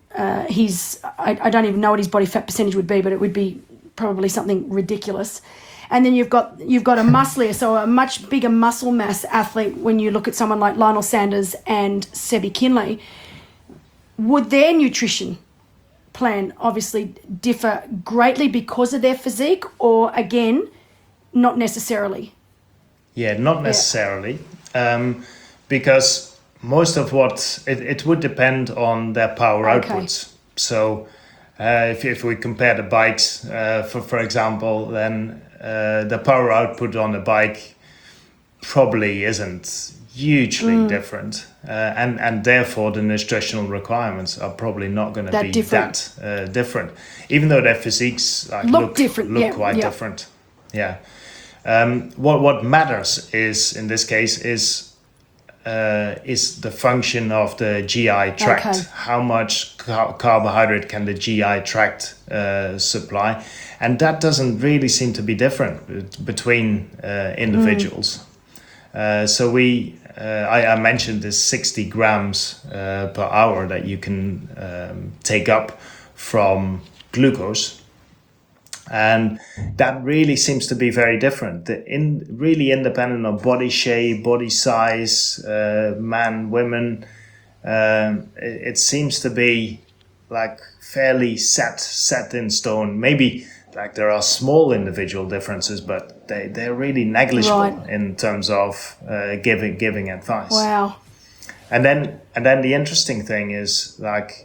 S1: I don't even know what his body fat percentage would be, but it would be probably something ridiculous. And then you've got a musclier, so a much bigger muscle mass athlete when you look at someone like Lionel Sanders and Sebi Kienle. Would their nutrition plan obviously differ greatly because of their physique, or again, not necessarily?
S2: Yeah, not necessarily, because most of what it would depend on their power outputs. So if we compare the bikes, for example, then the power output on the bike probably isn't hugely different, and therefore the nutritional requirements are probably not going to be
S1: different.
S2: that different, even though their physiques
S1: Look different.
S2: look quite different. Yeah. What matters is, in this case, is the function of the GI tract.
S1: Okay.
S2: How much carbohydrate can the GI tract supply? And that doesn't really seem to be different between individuals. So I mentioned this 60 grams per hour that you can take up from glucose. And that really seems to be very different. Really independent of body shape, body size, man, women. It seems to be like fairly set in stone. Maybe like there are small individual differences, but they're really negligible in terms of giving advice.
S1: Wow.
S2: And then the interesting thing is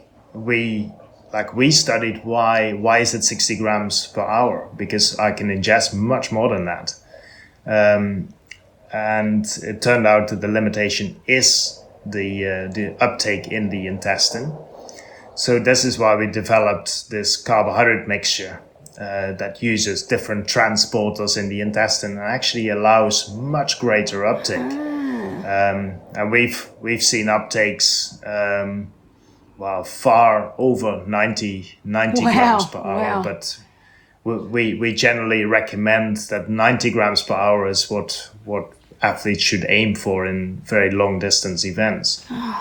S2: we studied why is it 60 grams per hour, because I can ingest much more than that, and it turned out that the limitation is the uptake in the intestine. So this is why we developed this carbohydrate mixture that uses different transporters in the intestine and actually allows much greater uptake. And we've seen uptakes well, far over 90 grams per hour.
S1: Wow.
S2: But we generally recommend that 90 grams per hour is what athletes should aim for in very long distance events.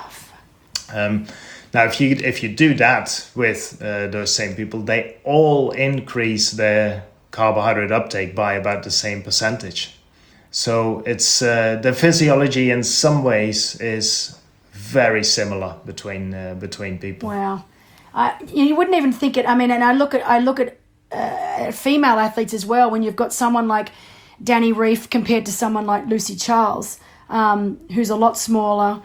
S2: Now, if you do that with those same people, they all increase their carbohydrate uptake by about the same percentage. So it's the physiology in some ways is very similar between people.
S1: Wow. You wouldn't even think it. I mean, and I look at female athletes as well. When you've got someone like Danny Reef compared to someone like Lucy Charles, who's a lot smaller,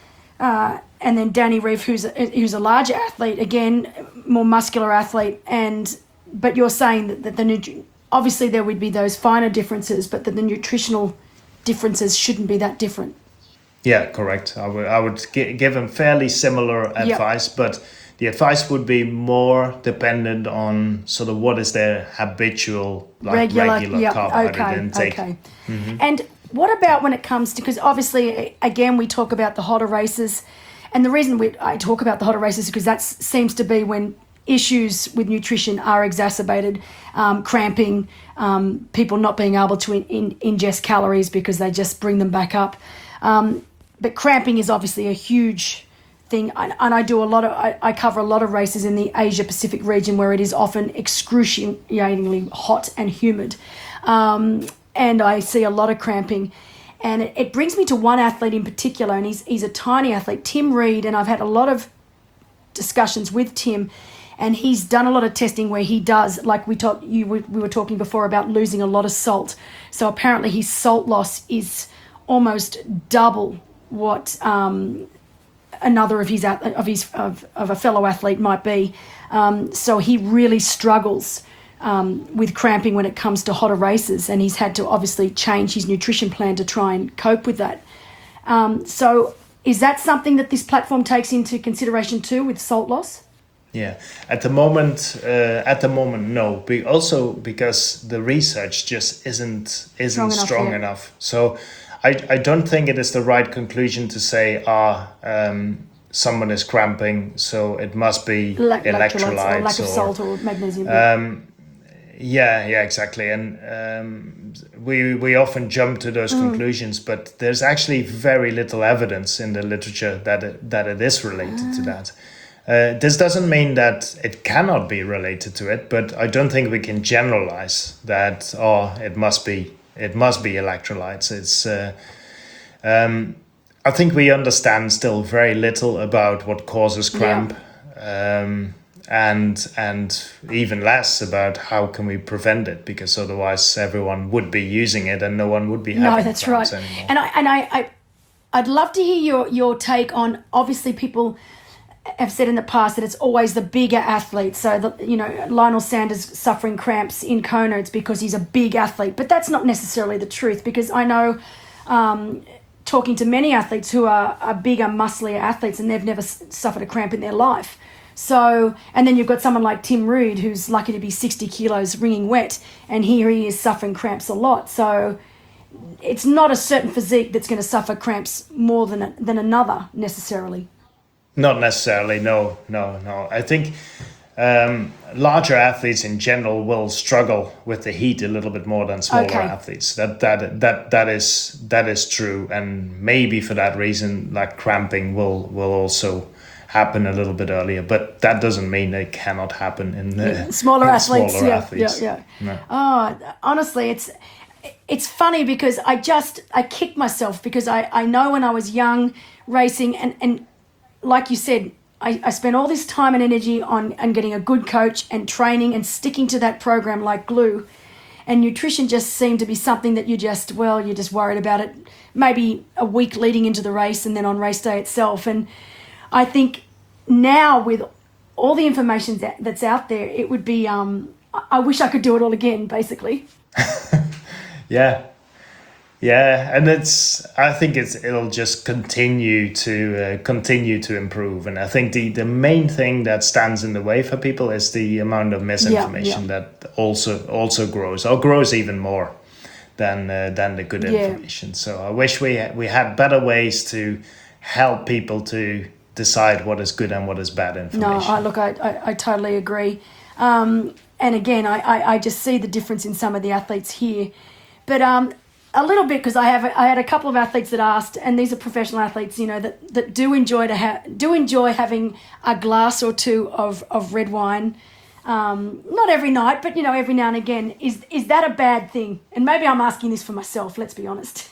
S1: and then Danny Reef, who's a larger athlete, again, more muscular athlete. But you're saying that obviously there would be those finer differences, but that the nutritional differences shouldn't be that different.
S2: Yeah, correct. I would give them fairly similar advice, but the advice would be more dependent on sort of what is their habitual, regular carbohydrate intake.
S1: Okay. Mm-hmm. And what about when it comes to, because obviously, again, we talk about the hotter races, and the reason I talk about the hotter races is because that seems to be when issues with nutrition are exacerbated, cramping, people not being able to ingest calories because they just bring them back up. But cramping is obviously a huge thing, and I cover a lot of races in the Asia Pacific region where it is often excruciatingly hot and humid, and I see a lot of cramping. And it brings me to one athlete in particular, and he's a tiny athlete, Tim Reed, and I've had a lot of discussions with Tim, and he's done a lot of testing where he does, like we were talking before about losing a lot of salt. So apparently his salt loss is almost double what another of a fellow athlete might be. So he really struggles with cramping when it comes to hotter races, and he's had to obviously change his nutrition plan to try and cope with that. So is that something that this platform takes into consideration too, with salt loss?
S2: Yeah, at the moment, no. Also because the research just isn't strong enough. So I don't think it is the right conclusion to say, someone is cramping, so it must be electrolytes
S1: or lack of salt or magnesium.
S2: Yeah, exactly. And we often jump to those conclusions, but there's actually very little evidence in the literature that it is related to that. This doesn't mean that it cannot be related to it, but I don't think we can generalize that. It must be electrolytes. It's I think we understand still very little about what causes cramp. And even less about how can we prevent it, because otherwise everyone would be using it and no one would be having
S1: that's
S2: cramps
S1: right.
S2: anymore.
S1: And I'd love to hear your take on, obviously people have said in the past that it's always the bigger athletes. So Lionel Sanders suffering cramps in Kona, it's because he's a big athlete, but that's not necessarily the truth, because I know talking to many athletes who are bigger, musclier athletes, and they've never suffered a cramp in their life. So, and then you've got someone like Tim Reed, who's lucky to be 60 kilos wringing wet, and here he is suffering cramps a lot. So it's not a certain physique that's going to suffer cramps more than another necessarily.
S2: Not necessarily, no. I think larger athletes in general will struggle with the heat a little bit more than smaller athletes. That is true, and maybe for that reason, like cramping will also happen a little bit earlier, but that doesn't mean it cannot happen in the
S1: smaller athletes.
S2: Yeah. No.
S1: Oh, honestly, it's funny because I kick myself because I know when I was young racing and like you said, I spent all this time and energy on getting a good coach and training and sticking to that program like glue. And nutrition just seemed to be something that you're just worried about it maybe a week leading into the race and then on race day itself. And I think now with all the information that's out there, it would be, I wish I could do it all again, basically.
S2: Yeah, and I think it'll just continue to improve. And I think the main thing that stands in the way for people is the amount of misinformation that also grows even more than the good information. So I wish we had better ways to help people to decide what is good and what is bad
S1: No,
S2: information.
S1: I totally agree. And again, I just see the difference in some of the athletes here. But a little bit, because I had a couple of athletes that asked, and these are professional athletes, that do enjoy having a glass or two of red wine. Not every night, but every now and again. Is that a bad thing? And maybe I'm asking this for myself. Let's be honest.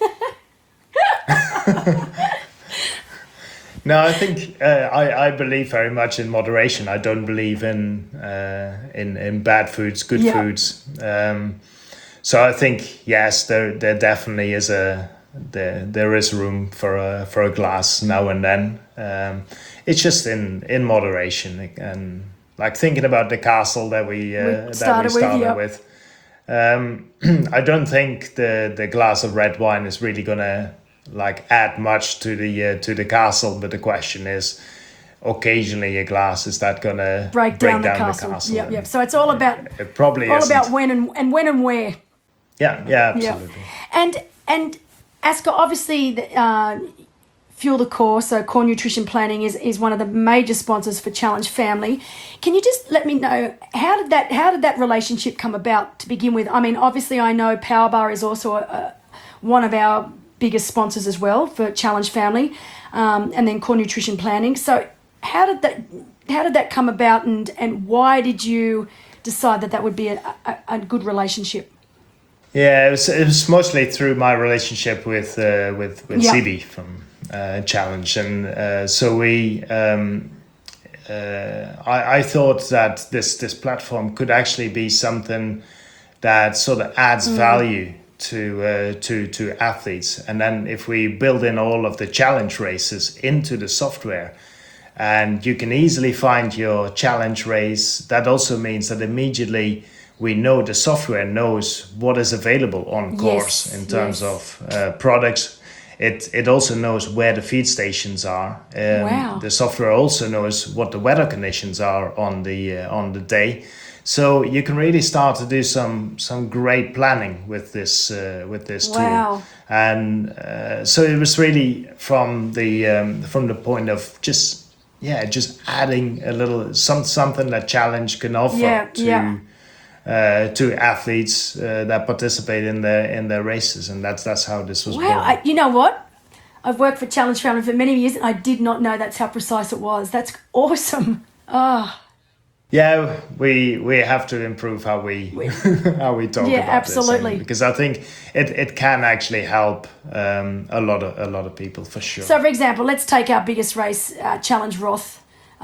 S2: No, I think I believe very much in moderation. I don't believe in bad foods, good foods. So I think yes, there definitely is there is room for a glass now and then. It's just in moderation, and like thinking about the castle that we started with. I don't think the glass of red wine is really gonna add much to the castle, but the question is, occasionally a glass, is that gonna
S1: break down the castle? Yep. So it's all about
S2: it probably
S1: all
S2: isn't.
S1: about when and where.
S2: Yeah, absolutely.
S1: And Aska, obviously, Fuel the Core, so Core Nutrition Planning is one of the major sponsors for Challenge Family. Can you just let me know how did that relationship come about to begin with? I mean, obviously, I know PowerBar is also one of our biggest sponsors as well for Challenge Family, and then Core Nutrition Planning. So how did that come about, and why did you decide that would be a good relationship?
S2: Yeah, it was mostly through my relationship with CB from Challenge, and so we. I thought that this platform could actually be something that sort of adds value to athletes, and then if we build in all of the challenge races into the software, and you can easily find your challenge race, that also means that immediately we know the software knows what is available on course in terms of products. It also knows where the feed stations are.
S1: Wow.
S2: The software also knows what the weather conditions are on the day. So you can really start to do some great planning with this
S1: Wow.
S2: tool. And so it was really from the point of just adding a little something that Challenge can offer to athletes that participate in their races, and that's how this was born.
S1: You know what? I've worked for Challenge Family for many years, and I did not know that's how precise it was. That's awesome.
S2: Yeah, we have to improve how we how we talk about
S1: absolutely.
S2: this, because I think it can actually help a lot of people for sure.
S1: So, for example, let's take our biggest race, Challenge Roth,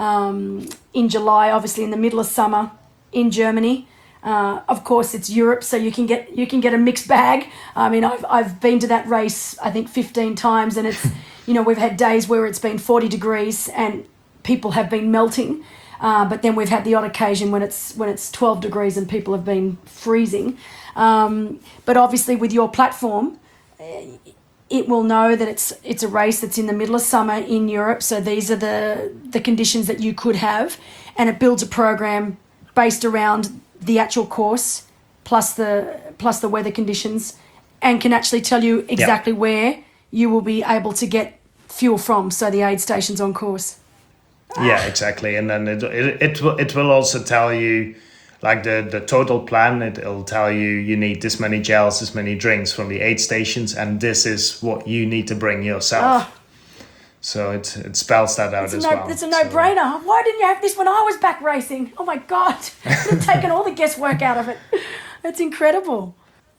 S1: in July, obviously in the middle of summer in Germany. Of course, it's Europe, so you can get a mixed bag. I mean, I've been to that race I think 15 times, and it's we've had days where it's been 40 degrees and people have been melting. But then we've had the odd occasion when it's 12 degrees and people have been freezing. But obviously with your platform, it will know that it's a race that's in the middle of summer in Europe. So these are the conditions that you could have, and it builds a program based around the actual course plus the weather conditions, and can actually tell you exactly where you will be able to get fuel from. So the aid stations on course.
S2: Yeah, exactly. And then it will also tell you like the total plan. It'll tell you need this many gels, this many drinks from the aid stations, and this is what you need to bring yourself. So it spells that out as well.
S1: It's a no-brainer. Why didn't you have this when I was back racing? Oh my God, you've taken all the guesswork out of it. It's incredible.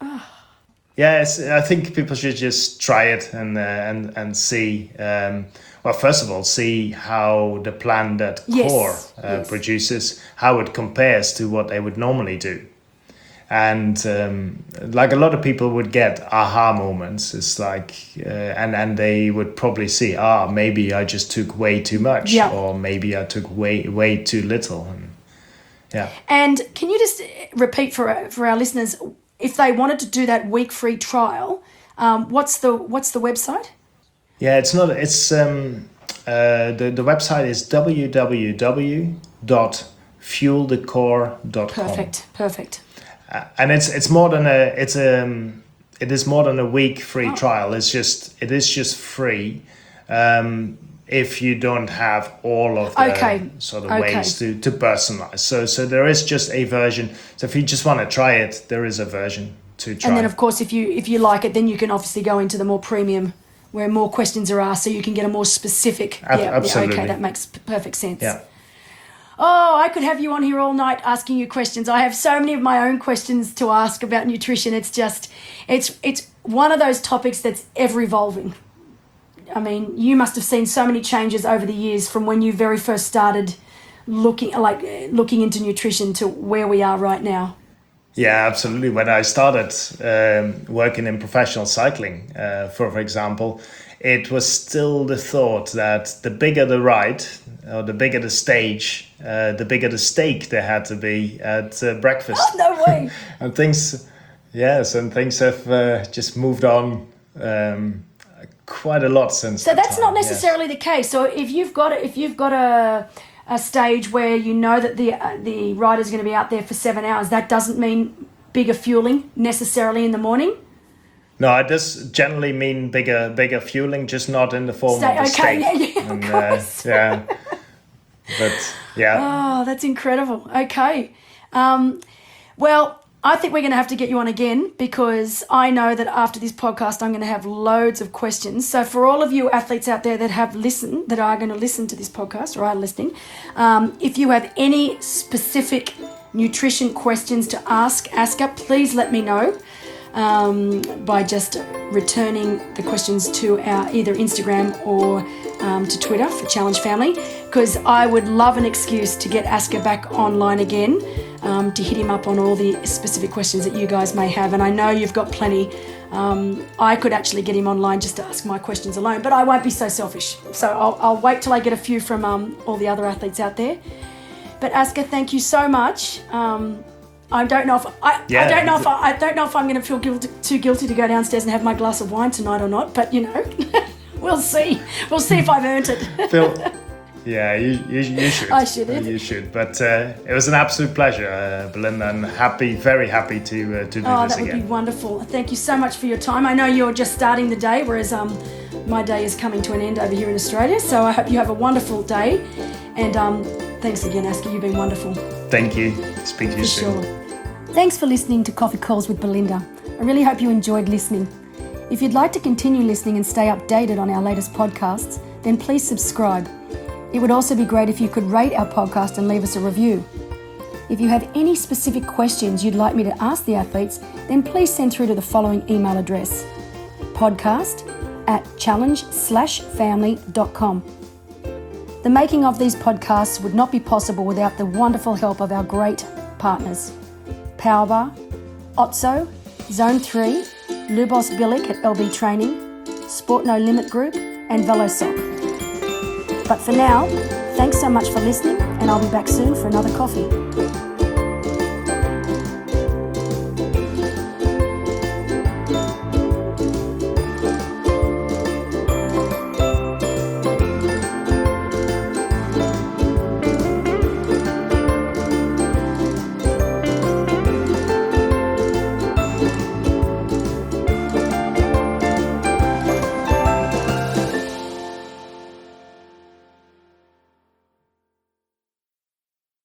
S2: Yes, I think people should just try it and see. Well, first of all, see how the plan that Core produces, how it compares to what they would normally do. And like a lot of people would get aha moments. It's like, and they would probably see, maybe I just took way too much, or maybe I took way too little. And,
S1: And can you just repeat for our listeners, if they wanted to do that week free trial, what's the website?
S2: Yeah, it's not. It's the website is www.fuelthecore.com.
S1: Perfect.
S2: And it's more than it is more than a week free trial. It is just free, if you don't have all of the sort of ways to personalize. So there is just a version. So if you just want to try it, there is a version to try.
S1: And then, of course, if you like it, then you can obviously go into the more premium, where more questions are asked, so you can get a more specific.
S2: Absolutely.
S1: Yeah, okay, that makes perfect sense.
S2: Yeah.
S1: Oh, I could have you on here all night asking you questions. I have so many of my own questions to ask about nutrition. It's just, it's one of those topics that's ever evolving. I mean, you must have seen so many changes over the years from when you very first started looking into nutrition to where we are right now.
S2: Yeah, absolutely. When I started working in professional cycling, for example, it was still the thought that the bigger the ride or the bigger the stage, the bigger the steak there had to be at breakfast.
S1: Oh, no way.
S2: And things have just moved on quite a lot since.
S1: So that's
S2: time.
S1: not necessarily the case. So if you've got a stage where you know that the rider's going to be out there for 7 hours, that doesn't mean bigger fueling necessarily in the morning.
S2: No, it does generally mean bigger fueling, just not in the form of the steak.
S1: Yeah, of course.
S2: But yeah.
S1: Oh, that's incredible. Okay. Well, I think we're going to have to get you on again, because I know that after this podcast, I'm going to have loads of questions. So for all of you athletes out there that are going to listen to this podcast or are listening, if you have any specific nutrition questions to ask Asker, please let me know by just returning the questions to our either Instagram or to Twitter for Challenge Family, because I would love an excuse to get Asker back online again, to hit him up on all the specific questions that you guys may have. And I know you've got plenty. I could actually get him online just to ask my questions alone, but I won't be so selfish. So I'll wait till I get a few from all the other athletes out there. But Asker, thank you so much. I don't know if I'm going to feel too guilty to go downstairs and have my glass of wine tonight or not. But we'll see. We'll see if I've earned it.
S2: Phil, yeah, you should.
S1: I should.
S2: You should. But it was an absolute pleasure, Belinda, and very happy to do this again.
S1: Oh, that would be wonderful. Thank you so much for your time. I know you're just starting the day, whereas my day is coming to an end over here in Australia. So I hope you have a wonderful day. And thanks again, Asker. You've been wonderful.
S2: Thank you. Speak to you soon.
S1: Sure. Thanks for listening to Coffee Calls with Belinda. I really hope you enjoyed listening. If you'd like to continue listening and stay updated on our latest podcasts, then please subscribe. It would also be great if you could rate our podcast and leave us a review. If you have any specific questions you'd like me to ask the athletes, then please send through to the following email address: podcast@challenge-family.com. The making of these podcasts would not be possible without the wonderful help of our great partners: Powerbar, Otso, Zone 3, Lubos Bilic at LB Training, Sport No Limit Group, and VeloSoc. But for now, thanks so much for listening, and I'll be back soon for another coffee.